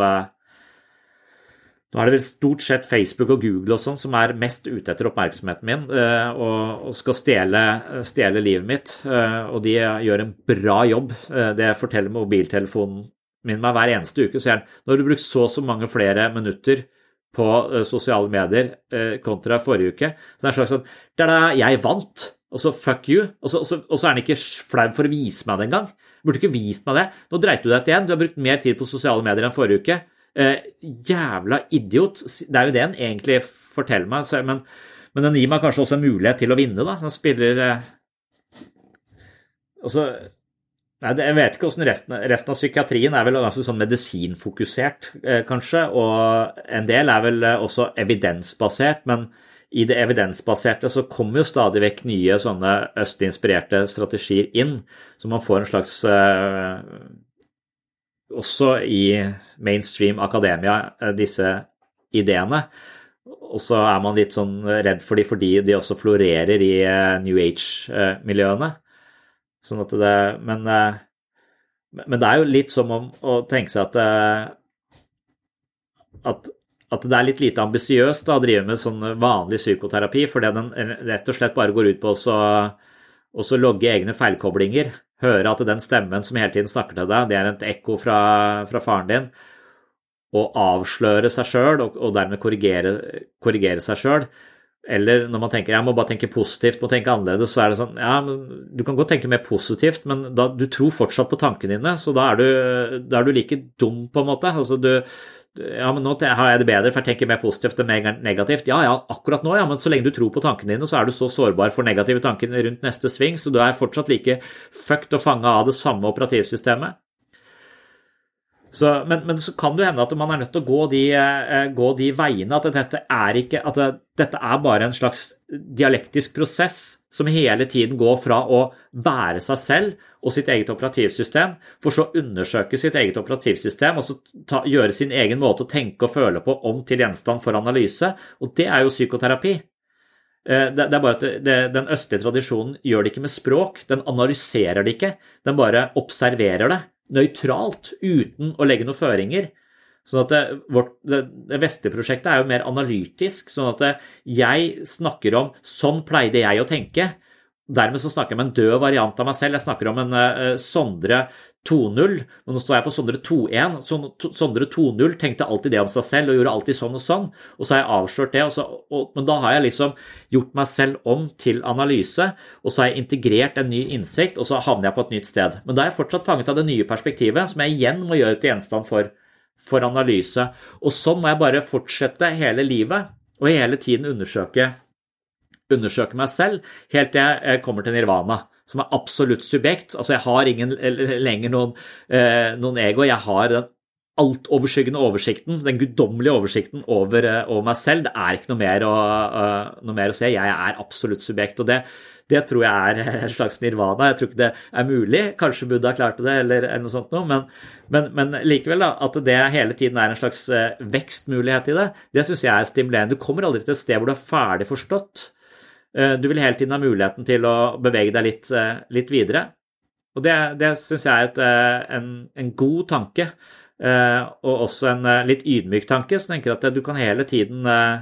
Nå det vel stort sett Facebook og Google og sånn som mest ute etter oppmerksomheten min, og skal stjele livet mitt, og de gjør en bra jobb. Det forteller mobiltelefonen min meg hver eneste uke, så nå har du brukt så mange flere minutter på sosiale medier kontra forrige uke, så det en slags sånn, jeg vant, og så fuck you, og så den ikke flau for å vise meg det en gang. burde ikke vist meg det. Nå dreit du deg til igjen, du har brukt mer tid på sosiale medier enn forrige uke. Jævla idiot. Det jo det den egentlig forteller meg, men den gir meg kanskje også en mulighet til å vinne da. Den spiller... jeg vet ikke hvordan resten av psykiatrien vel ganske sånn medisinfokusert, kanskje, og en del vel også evidensbasert, men i det evidensbaserte så kommer jo stadig vekk nye sånne østlig inspirerte strategier inn, så man får en slags, også i mainstream akademia, disse ideene, og så man litt sånn redd for fordi de også florerer i New Age-miljøene. Sånn at men det jo litt som om å tenke seg at det litt lite ambisiøst da, å drive med sånn vanlig psykoterapi, fordi den rett og slett bare går ut på å logge egne feilkoblinger, høre at den stemmen som hele tiden snakker til deg, det et ekko fra faren din, og avsløre seg selv, og dermed korrigere seg selv. Eller når man tenker, jeg må bare tenke positivt, må tenke annerledes, så det sånn, ja, men du kan godt tenke mer positivt, men du tror fortsatt på tankene dine, så da du like dum på en måte. Altså ja, men nå har jeg det bedre, for jeg tenker mer positivt enn mer negativt. Ja, akkurat nå, ja, men så lenge du tror på tankene dine, så du så sårbar for negative tanker rundt neste sving, så du fortsatt like fucked og fanget av det samme operativsystemet. Men så kan det hende at man nødt til å gå de veiene, at dette bare en slags dialektisk prosess som hele tiden går fra å være seg selv og sitt eget operativsystem, for så å undersøke sitt eget operativsystem, og så gjøre sin egen måte å tenke og føle på om til gjenstand for analyse, og det jo psykoterapi. Det bare at den østlige tradisjonen gjør det ikke med språk, den analyserer det ikke, den bare observerer det, nøytralt, uten å legge noen føringer. Sånn at det vestlige prosjektet jo mer analytisk, sånn at jeg snakker om, sånn pleide jeg å tenke, dermed så snakker jeg med en død variant av meg selv, jeg snakker om en Sondre 2.0, men nå står jeg på Sondre 2.1, Sondre 2.0 tenkte alltid det om seg selv, og gjorde alltid sånn og sånn, og så har jeg avslørt det, men da har jeg liksom gjort meg selv om til analyse, og så har jeg integrert en ny innsikt, og så havner jeg på et nytt sted. Men da har jeg fortsatt fanget av det nye perspektivet, som jeg igjen må gjøre til gjenstand for analyse. Og sånn må jeg bare fortsette hele livet, og hele tiden undersøke meg selv, helt til jeg kommer til nirvana, som absolutt subjekt. Altså jeg har ingen lenger noen ego, jeg har den altoverskyggende oversikten, den guddommelige oversikten over meg selv. Det ikke noe mer å se, jeg absolutt subjekt, og det tror jeg en slags nirvana. Jeg tror ikke det mulig, kanskje Buddha klarte det, eller noe sånt noe, men likevel da, at det hele tiden en slags vekstmulighet i det synes jeg stimulerende. Du kommer aldri til et sted hvor du ferdig forstått. Du vil hele tiden ha muligheten til å bevege deg litt videre. Og det synes jeg en god tanke, og også en litt ydmyk tanke, så tenker jeg at du kan hele tiden,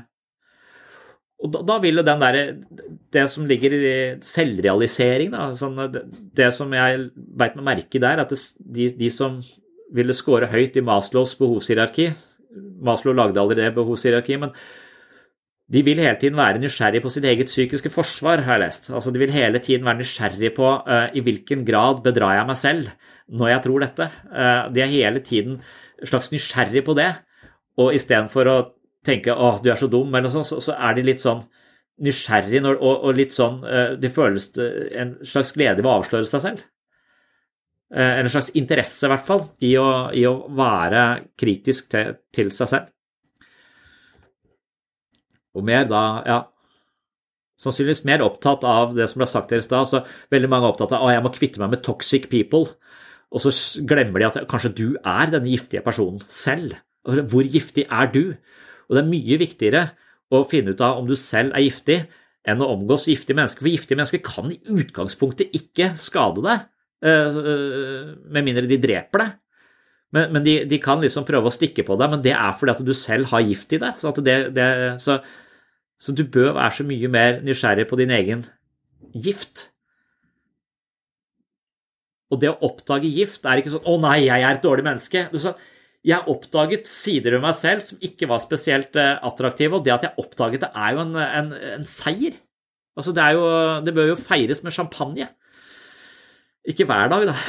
og da vil jo det som ligger i selvrealisering, da, sånn, det som jeg vet med merke der, at de som ville score høyt i Maslows behovshierarki, Maslow lagde aldri det behovshierarki, men de vil hele tiden være nysgjerrig på sitt eget psykiske forsvar, har jeg lest. Altså, de vil hele tiden være nysgjerrig på i hvilken grad bedrar jeg meg selv når jeg tror dette. De hele tiden slags nysgjerrig på det, og i stedet for å tenke, du så dum, eller sånn, så de litt sånn nysgjerrig, og litt sånn, de føles en slags glede ved å avsløre seg selv. En slags interesse i hvert fall, i å være kritisk til seg selv. Og mer da, sannsynligvis mer opptatt av det som ble sagt her i sted, så veldig mange er opptatt av, jeg må kvitte meg med toxic people, og så glemmer de at kanskje du denne giftige personen selv. Hvor giftig du? Og det mye viktigere å finne ut av om du selv giftig, enn å omgås giftige mennesker, for giftige mennesker kan i utgangspunktet ikke skade deg, med mindre de dreper deg. Men de kan liksom prøve å stikke på deg, men det fordi at du selv har gift i deg, så du bør være så mye mer nysgjerrig på din egen gift. Og det å oppdage gift ikke sånn, nei, jeg et dårlig menneske. Jeg oppdaget sider av meg selv som ikke var spesielt attraktive, og det at jeg oppdaget det jo en seier. Altså det bør jo feires med champagne. Ikke hver dag da.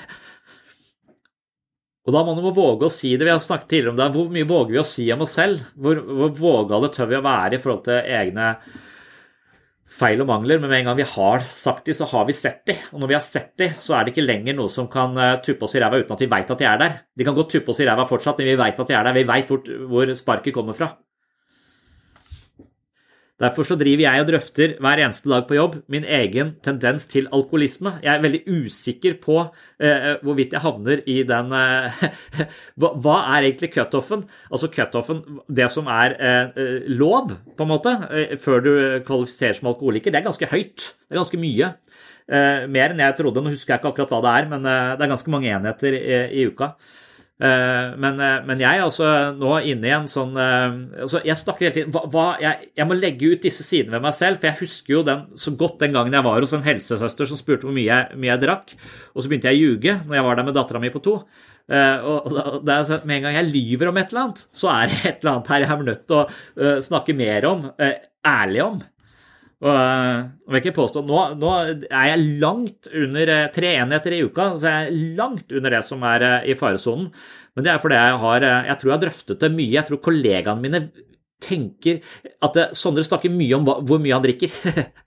Og da må man våge å si det. Vi har snakket tidligere om det. Hvor mye våger vi å si om oss selv? Hvor vågale tør vi å være i forhold til egne feil og mangler? Men med en gang vi har sagt det, så har vi sett det. Og når vi har sett det, så er det ikke lenger noe som kan tuppe oss i ræva uten at vi vet at de er der. De kan godt tuppe oss i ræva fortsatt, men vi vet at de er der. Vi vet hvor sparket kommer fra. Derfor så driver jeg og drøfter hver eneste dag på jobb min egen tendens til alkoholisme. Jeg er veldig usikker på hvorvidt jeg havner i den... hva er egentlig cut-offen? Altså cut-offen, det som er lov, på en måte, før du kvalifiserer som alkoholiker, det er ganske høyt. Det er ganske mye. Mer enn jeg trodde. Nå husker jeg ikke akkurat hva det er, men det er ganske mange enheter i uka. Men jeg er altså nå inne i en sånn altså jeg snakker hele tiden jeg må legge ut disse sidene ved meg selv, for jeg husker jo den så godt den gangen jeg var hos en helsesøster som spurte hvor mye jeg drakk, og så begynte jeg å ljuge når jeg var der med datteren min på 2 og det er sånn, med en gang jeg lyver om et eller annet, så er det et eller annet her jeg er nødt til å snakke mer om, ærlig om. Og jeg vil ikke påstå, nå er jeg langt under 3 enheter i uka, så jeg er langt under det som er i faresonen, men det er fordi jeg tror jeg har drøftet det mye. Jeg tror kollegaene mine tenker at Sondre snakker mye om hvor mye han drikker.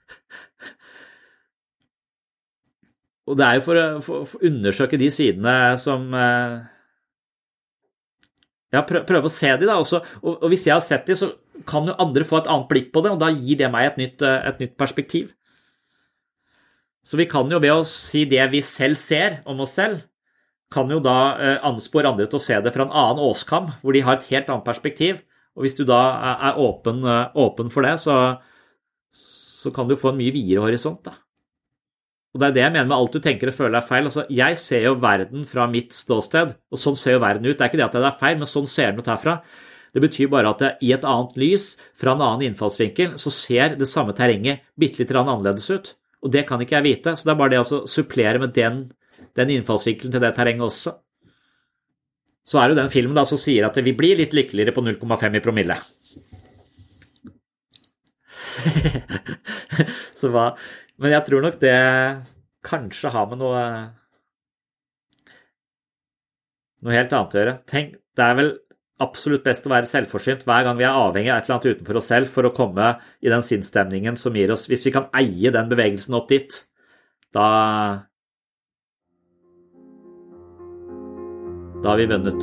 Og det er jo for å undersøke de sidene som prøve å se de da også, og hvis jeg har sett de, så kan jo andre få et annet blikk på det, og da gir det meg et nytt perspektiv. Så vi kan jo ved å si det vi selv ser om oss selv, kan jo da anspore andre til å se det fra en annen åskam, hvor de har et helt annet perspektiv, og hvis du da er åpen for det, så kan du få en mye videre horisont da. Og det er det jeg mener med alt du tenker og føler er feil. Altså, jeg ser jo verden fra mitt ståsted, og sånn ser jo verden ut. Det er ikke det at det er feil, men sånn ser den ut herfra. Det betyr bare at i et annet lys, fra en annen innfallsvinkel, så ser det samme terrenget bitte litt annerledes ut. Og det kan ikke jeg vite, så det er bare det å supplere med den innfallsvinkelen til det terrenget også. Så er jo den filmen da som sier at vi blir litt lykkeligere på 0,5 i promille. Men jeg tror nok det kanskje har med noe helt annet å gjøre. Tenk, det er vel absolutt best å være selvforsynt hver gang vi er avhengig av et eller annet utenfor oss selv for å komme i den sinnsstemningen som gir oss. Hvis vi kan eie den bevegelsen opp dit, da har vi vunnet.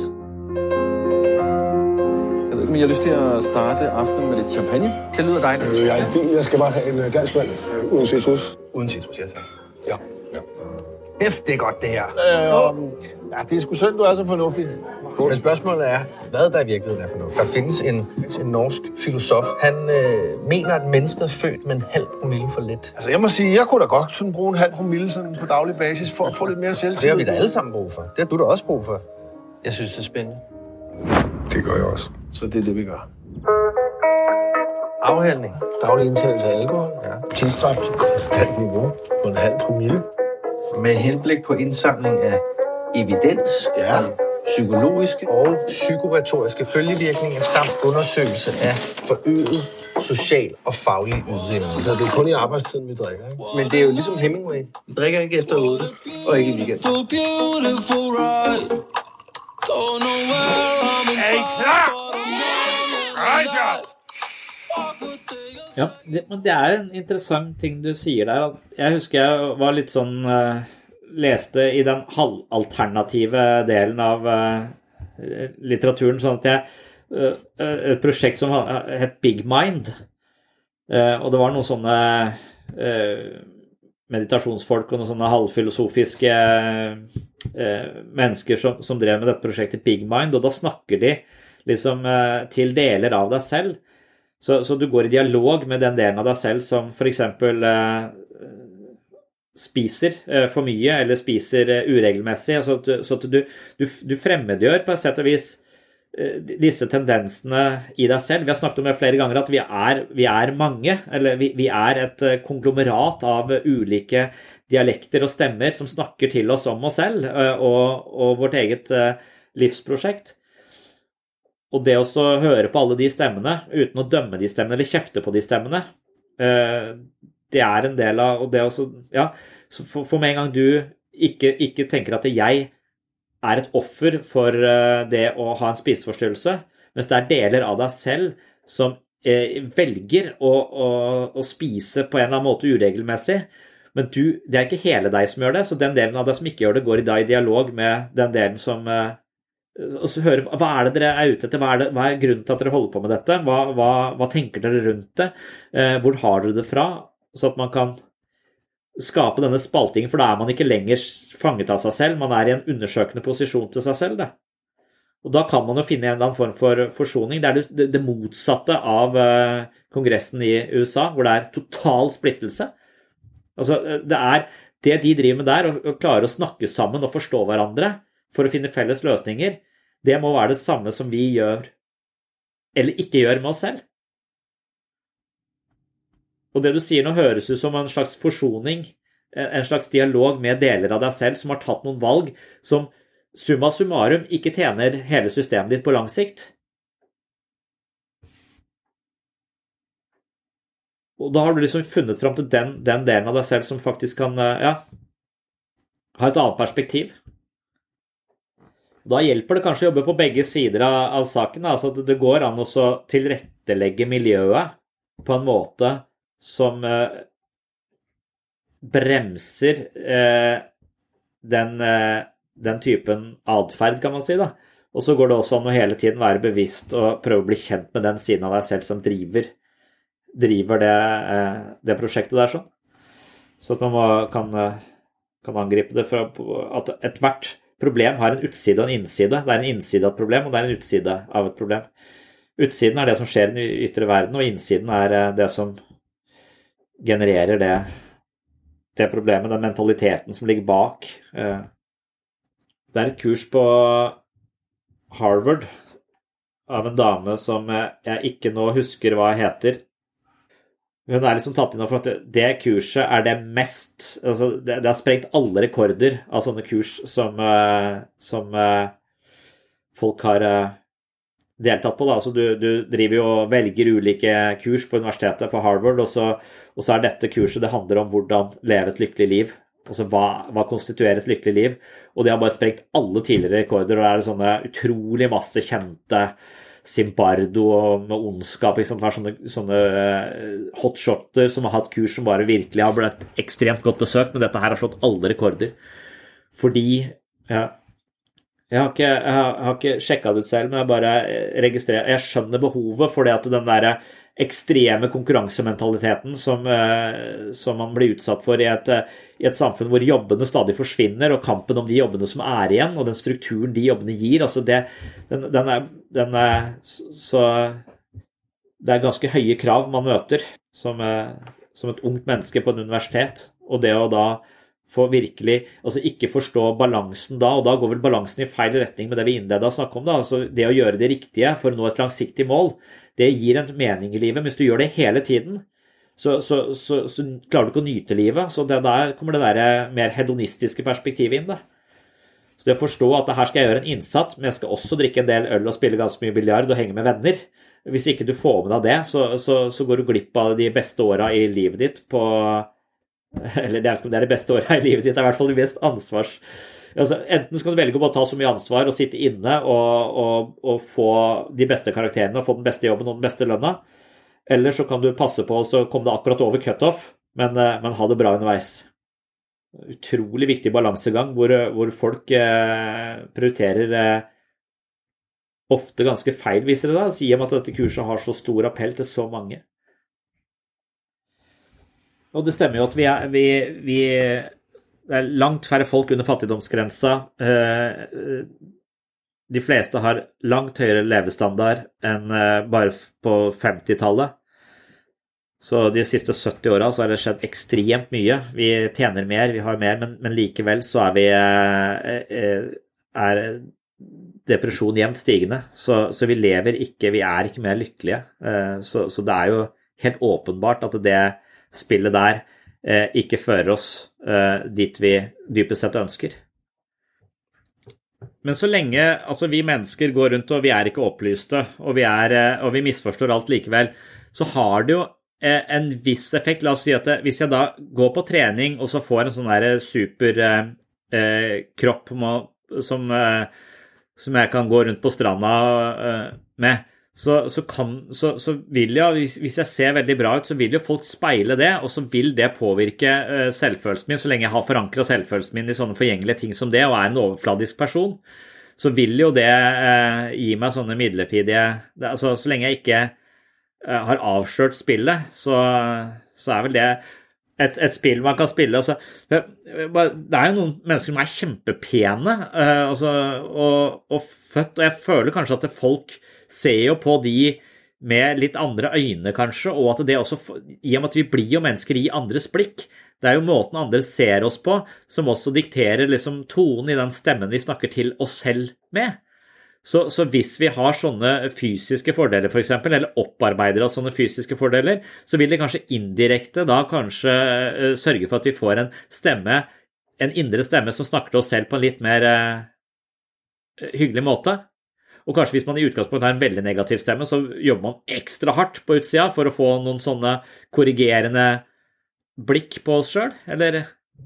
Jeg ved ikke, om I har lyst til at starte aftenen med lidt champagne? Det lyder dejligt. Jeg er i bil. Jeg skal bare have en dansk vand uden citrus. Uden citrus, ja tak. Ja. Det er godt, det her. Ja, det er sgu synd, du er så fornuftig. Men spørgsmålet er, hvad der i virkeligheden er fornuftigt. Der findes en norsk filosof. Han mener, at mennesket er født med en halv promille for lidt. Altså, jeg må sige, jeg kunne da godt sådan bruge en halv promille sådan på daglig basis for at få lidt mere selvtillid. Det har vi da alle sammen brug for. Det har du da også brug for. Jeg synes, det er spændende. Det gør jeg også. Så det er det, vi gør. Afhældning. Daglig indtagelse af alkohol. Ja. Tilstræbt til konstant niveau på en halv promille. Med henblik på indsamling af evidens, psykologiske og psykoretoriske følgevirkninger samt undersøgelse af forøget social og faglig udvikling. Det er kun i arbejdstiden, vi drikker, ikke? Men det er jo ligesom Hemingway. Vi drikker ikke efter 8 og ikke i weekend. Er I klar? Rejse! Ja, men det er en interessant ting du sier der. Jeg husker jeg var litt sånn, leste i den halvalternative delen av litteraturen, sånn at et prosjekt som het Big Mind, og det var noen sånne meditasjonsfolk og noen sånne halvfilosofiske mennesker som drev med dette prosjektet Big Mind, og da snakker de liksom til deler av deg selv. Så du går i dialog med den delen av deg selv som for eksempel spiser for mye eller spiser uregelmessig, så at du fremmedgjør på et sett og vis disse tendensene i deg selv. Vi har snakket om det flere ganger at vi er mange, eller vi er et konglomerat av ulike dialekter og stemmer som snakker til oss om oss selv og vårt eget livsprosjekt. Og det å høre på alle de stemmene, uten å dømme de stemmene, eller kjefte på de stemmene, det er en del av, og det også, ja, for med en gang du ikke tenker at jeg et offer for det å ha en spiseforstyrrelse, mens det deler av deg selv som velger å spise på en eller annen måte uregelmessig, men det ikke hele deg som gjør det, så den delen av deg som ikke gjør det, går i dialog med den delen som og så høre, hva det dere ute etter, hva grunnen til at dere holder på med dette, hva tenker dere rundt det, hvor har dere det fra, så at man kan skape denne spaltingen, for da man ikke lenger fanget av seg selv, man i en undersøkende posisjon til seg selv. Da. Og da kan man jo finne en eller annen form for forsoning. Det det motsatte av kongressen i USA, hvor det total splittelse. Altså, det de driver med der, å klare å snakke sammen og forstå hverandre for å finne felles løsninger, det må være det samme som vi gjør, eller ikke gjør med oss selv. Og det du sier nå høres ut som en slags forsoning, en slags dialog med deler av deg selv som har tatt noen valg som summa summarum ikke tjener hele systemet ditt på lang sikt. Og da har du liksom funnet frem til den delen av deg selv som faktisk kan ha et annet perspektiv. Da hjelper det kanskje å jobbe på begge sider av saken. Altså at det går an å tilrettelegge miljøet på en måte som bremser den typen adferd, kan man si. Da. Og så går det også an å hele tiden være bevisst og prøve å bli kjent med den siden av deg selv som driver det prosjektet der sånn. Så at man kan angripe det for at et hvert problem har en utside og en innside. Det en innside av et problem, og det en utside av et problem. Utsiden det som skjer i den ytre verden, og innsiden det som genererer det problemet, den mentaliteten som ligger bak. Det et kurs på Harvard av en dame som jeg ikke nå husker hva heter. Hun liksom tatt inn for at det kurset det mest, altså det har sprengt alle rekorder av sånne kurs som folk har deltatt på. Da. Altså du driver jo og velger ulike kurs på universitetet på Harvard, og så dette kurset, det handler om hvordan leve et lykkelig liv. Altså hva konstituerer et lykkelig liv. Og det har bare sprengt alle tidligere rekorder, og det det sånne utrolig masse kjente Zimbardo og med ondskap, sånne hotshotter som har hatt kurs som bare virkelig har blitt ekstremt godt besøkt, men dette her har slått alle rekorder. Fordi jeg har ikke sjekket det ut selv, men jeg bare registrerer, jeg skjønner behovet for det at den der ekstreme konkurransementaliteten som man blir utsatt for i et samfunn hvor jobbene stadig forsvinner, og kampen om de jobbene som igjen, og den strukturen de jobbene gir, altså så det ganske høye krav man møter som et ungt menneske på en universitet, og det å da få virkelig, altså ikke forstå balansen da, og da går vel balansen i feil retning med det vi innledet å snakke om da, altså det å gjøre det riktige for å nå et langsiktig mål, det gir en mening i livet. Hvis du gjør det hele tiden, så klarer du ikke å nyte livet, så der kommer det der mer hedonistiske perspektivet inn da. Så det å forstå at her skal jeg gjøre en innsats, men jeg skal også drikke en del øl og spille ganske mye biljard og henge med venner. Hvis ikke du får med deg det, så går du glipp av de beste årene i livet ditt på, eller det det beste årene i livet ditt, det i hvert fall de mest ansvars. Altså, enten skal du velge å bare ta så mye ansvar og sitte inne og få de beste karakterene og få den beste jobben og den beste lønna, eller så kan du passe på så komme deg akkurat over cut-off, men ha det bra underveis. Utrolig viktig balansegang hvor folk prioriterer ofte ganske feil, viser det da, sier om at dette kurset har så stor appell til så mange. Og det stemmer jo at vi det langt færre folk under fattigdomsgrensa. De fleste har langt høyere levestandard enn bare på 50-tallet. Så de siste 70 årene så har det skjedd ekstremt mye. Vi tjener mer, vi har mer, men likevel så er depresjon jevnt stigende. Så vi lever ikke, vi ikke mer lykkelige. Så det jo helt åpenbart at det spillet der ikke fører oss dit vi dypest sett ønsker. Men så lenge altså vi mennesker går rundt og vi ikke opplyste, og vi misforstår alt likevel, så har det jo en viss effekt. La oss si at hvis jeg da går på trening og så får en sånn der super kropp som jeg kan gå rundt på stranda med, så vil jo, hvis jeg ser veldig bra ut, så vil jo folk speile det, og så vil det påvirke selvfølelsen min, så lenge jeg har forankret selvfølelsen min i sånne forgjengelige ting som det, og en overfladisk person, så vil jo det gi meg sånne midlertidige, altså så lenge jeg ikke har avslørt spillet, så vel det et spill man kan spille. Altså, det jo noen mennesker som kjempepene, og født, og jeg føler kanskje at folk ser jo på de med litt andre øyne kanskje, og at det også, i og med at vi blir jo mennesker i andres blikk, det jo måten andre ser oss på, som også dikterer liksom tonen i den stemmen vi snakker til oss selv med. Så hvis vi har sånne fysiske fordeler for eksempel, eller opparbeider av sånne fysiske fordeler, så vil det kanskje indirekte da kanskje sørge for at vi får en indre stemme som snakker til oss selv på en litt mer hyggelig måte. Og kanskje hvis man i utgangspunktet har en veldig negativ stemme, så jobber man ekstra hardt på utsida for å få noen sånne korrigerende blikk på oss selv, eller...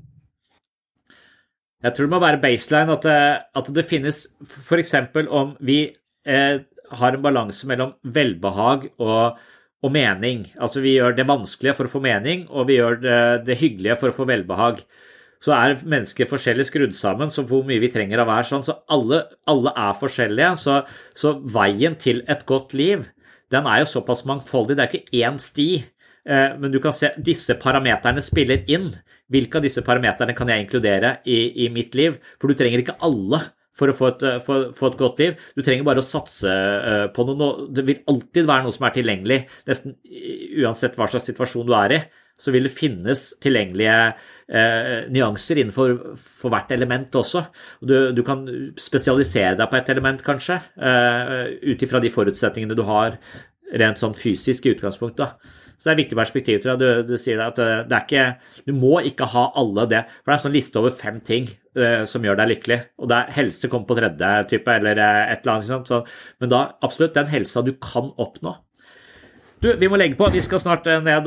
Jeg tror det må være baseline at det finnes, for eksempel om vi har en balanse mellom velbehag og mening. Altså vi gjør det vanskelige for å få mening, og vi gjør det hyggelige for å få velbehag. Så mennesker forskjellig skrudd sammen, så hvor mye vi trenger å være sånn. Så alle forskjellige, så veien til et godt liv, den jo såpass mangfoldig. Det ikke én sti, men du kan se disse parameterne spiller inn. Hvilke av disse parameterne kan jeg inkludere i mitt liv? For du trenger ikke alle for å få et godt liv. Du trenger bare å satse på noe. Det vil alltid være noe som tilgjengelig. Nesten uansett hva slags situasjon du i, så vil det finnes tilgjengelige nyanser innenfor hvert element også. Du kan spesialisere deg på et element kanskje, utifra de forutsetningene du har rent sånn fysisk i utgangspunkt da. Så det et viktig perspektiv, tror jeg. Du sier at det ikke, du må ikke ha alle det, for det en sånn liste over 5 ting som gjør deg lykkelig, og helse kommer på 3. type, eller et eller annet, så, men da absolutt den helsa du kan oppnå. Vi må legge på, vi skal snart ned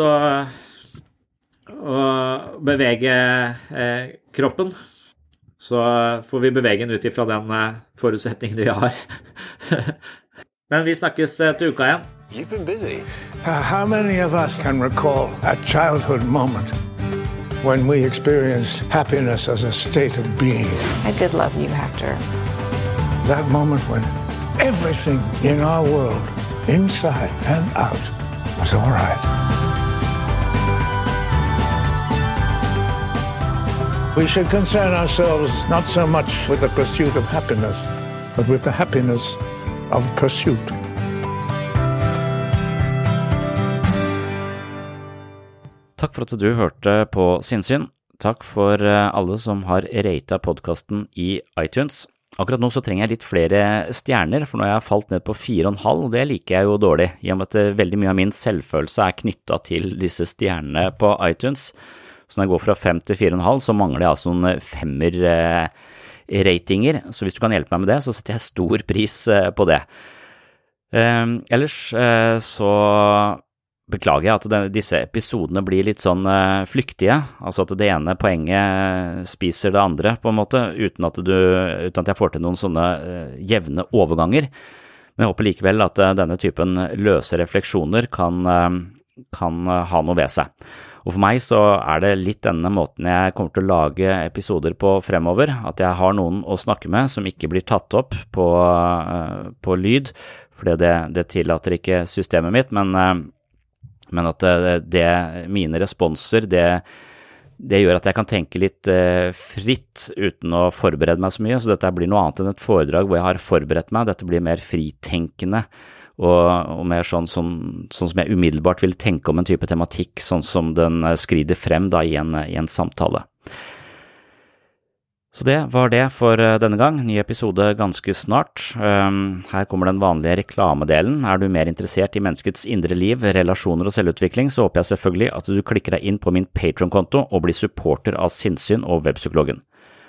og bevege kroppen, så får vi bevege den ut ifra den forutsetningen vi har. Men vi snakkes til uka igjen. You've been busy. How many of us can recall a childhood moment when we experienced happiness as a state of being? I did love you, Hector. That moment when everything in our world, inside and out, was all right. We should concern ourselves not so much with the pursuit of happiness, but with the happiness of pursuit. Takk for at du hørte på Sinnsyn. Takk for alle som har ratet podcasten i iTunes. Akkurat nå så trenger jeg litt flere stjerner, for nå har jeg falt ned på 4,5, og det liker jeg jo dårlig, i og med at veldig mye av min selvfølelse knyttet til disse stjernene på iTunes. Så når jeg går fra 5 til 4,5, så mangler jeg altså noen 5 ratinger, så hvis du kan hjelpe meg med det, så setter jeg stor pris på det. Ellers så beklager jeg at disse episodene blir litt sånn flyktige, altså at det ene poenget spiser det andre på en måte, uten at jeg får til noen sånne jevne overganger. Men jeg håper likevel at denne typen løse refleksjoner kan ha noe ved seg. Og for meg så det litt denne måten jeg kommer til å lage episoder på fremover, at jeg har noen å snakke med som ikke blir tatt opp på lyd, fordi det tillater ikke systemet mitt, men at mine responser, det gjør at jeg kan tenke litt fritt uten å forberede meg så mye, så dette blir noe annet enn et foredrag hvor jeg har forberedt meg, dette blir mer fritenkende, og mer sånn som jeg umiddelbart vil tenke om en type tematikk, sånn som den skrider frem da i en samtale. Så det var det for denne gang. Ny episode ganske snart. Her kommer den vanlige reklamedelen. Du mer interessert i menneskets indre liv, relasjoner og selvutvikling, så håper jeg selvfølgelig at du klikker deg inn på min Patreon-konto og blir supporter av Sinnsyn og Webpsykologen.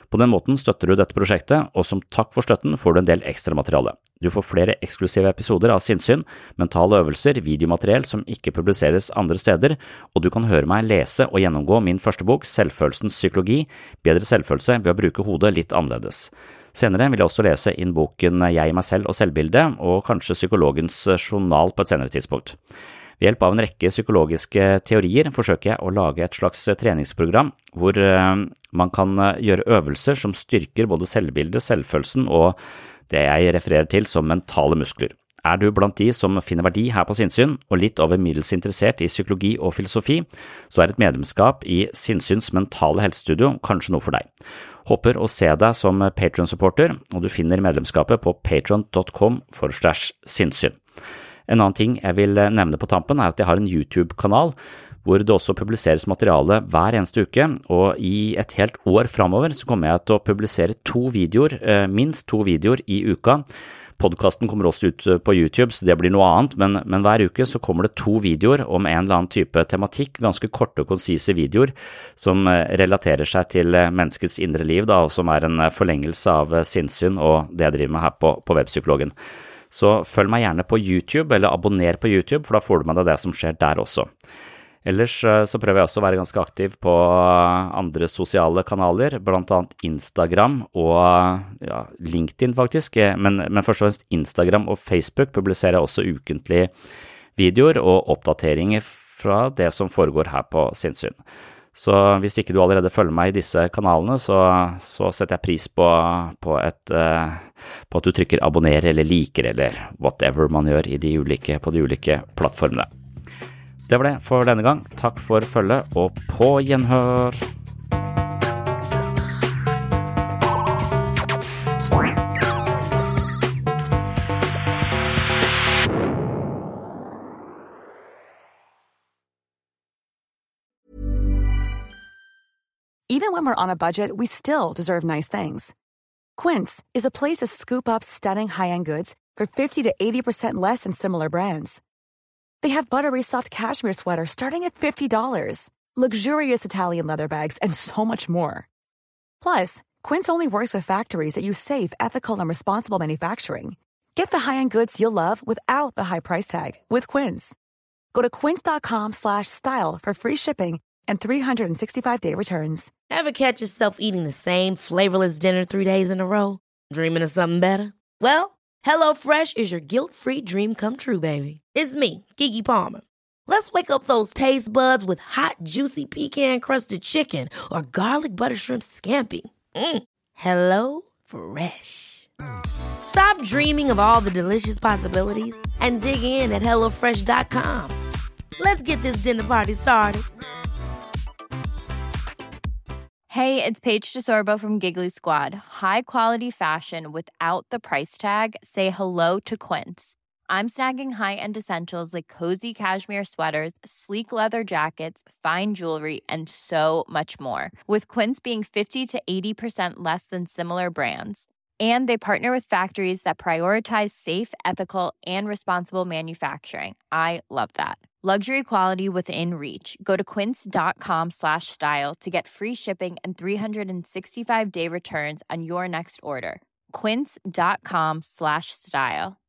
På den måten støtter du dette prosjektet, og som takk for støtten får du en del ekstra materiale. Du får flere eksklusive episoder av Sinnsyn, mentale øvelser, videomateriell som ikke publiseres andre steder, og du kan høre meg lese og gjennomgå min første bok, Selvfølelsens psykologi, bedre selvfølelse ved å bruke hodet litt annerledes. Senere vil jeg også lese inn boken Jeg, meg selv og selvbilde, og kanskje psykologens journal på et senere tidspunkt. Ved hjelp av en rekke psykologiske teorier forsøker jeg å lage et slags treningsprogram hvor man kan gjøre øvelser som styrker både selvbildet, selvfølelsen og det jeg refererer til som mentale muskler. Er du blant de som finner verdi her på Sinnsyn og litt over middels interessert i psykologi og filosofi, så er et medlemskap i Sinnsyns mentale helsestudio kanskje noe for deg. Håper å se deg som Patreon-supporter, og du finner medlemskapet på patreon.com/sinnssyn. En annen ting jeg vil nevne på tampen er at jeg har en YouTube-kanal hvor det også publiseres materiale hver eneste uke, og i et helt år fremover så kommer jeg til å publisere minst to videoer i uka. Podcasten kommer også ut på YouTube, så det blir noe annet, men hver uke så kommer det 2 videoer om en eller annen type tematikk, ganske korte og konsise videoer som relaterer seg til menneskets indre liv, og som er en forlengelse av sinnssyn og det jeg driver med her på Webpsykologen. Så følg meg gjerne på YouTube, eller abonner på YouTube, for da får du med deg det som skjer der også. Ellers så prøver jeg også å være ganske aktiv på andre sosiale kanaler, blant annet Instagram og LinkedIn faktisk, men først og fremst Instagram og Facebook publiserer jeg også ukentlig videoer og oppdateringer fra det som foregår her på Sinnsyn. Så hvis ikke du allerede følger meg i disse kanalene, så setter jeg pris på at du trykker abonner eller liker eller whatever man gjør på de ulike plattformene. Det var det for denne gang. Takk for følget, og på gjenhør! Even when we're on a budget, we still deserve nice things. Quince is a place to scoop up stunning high-end goods for 50 to 80% less than similar brands. They have buttery soft cashmere sweaters starting at $50, luxurious Italian leather bags, and so much more. Plus, Quince only works with factories that use safe, ethical, and responsible manufacturing. Get the high-end goods you'll love without the high price tag with Quince. Go to quince.com/style for free shipping and 365-day returns. Ever catch yourself eating the same flavorless dinner 3 days in a row? Dreaming of something better? Well, HelloFresh is your guilt-free dream come true, baby. It's me, Keke Palmer. Let's wake up those taste buds with hot, juicy pecan-crusted chicken or garlic butter shrimp scampi. Hello Fresh. Stop dreaming of all the delicious possibilities and dig in at HelloFresh.com. Let's get this dinner party started. Hey, it's Paige DeSorbo from Giggly Squad. High quality fashion without the price tag. Say hello to Quince. I'm snagging high-end essentials like cozy cashmere sweaters, sleek leather jackets, fine jewelry, and so much more. With Quince being 50 to 80% less than similar brands. And they partner with factories that prioritize safe, ethical, and responsible manufacturing. I love that. Luxury quality within reach. Go to quince.com/style to get free shipping and 365-day returns on your next order. Quince.com/style.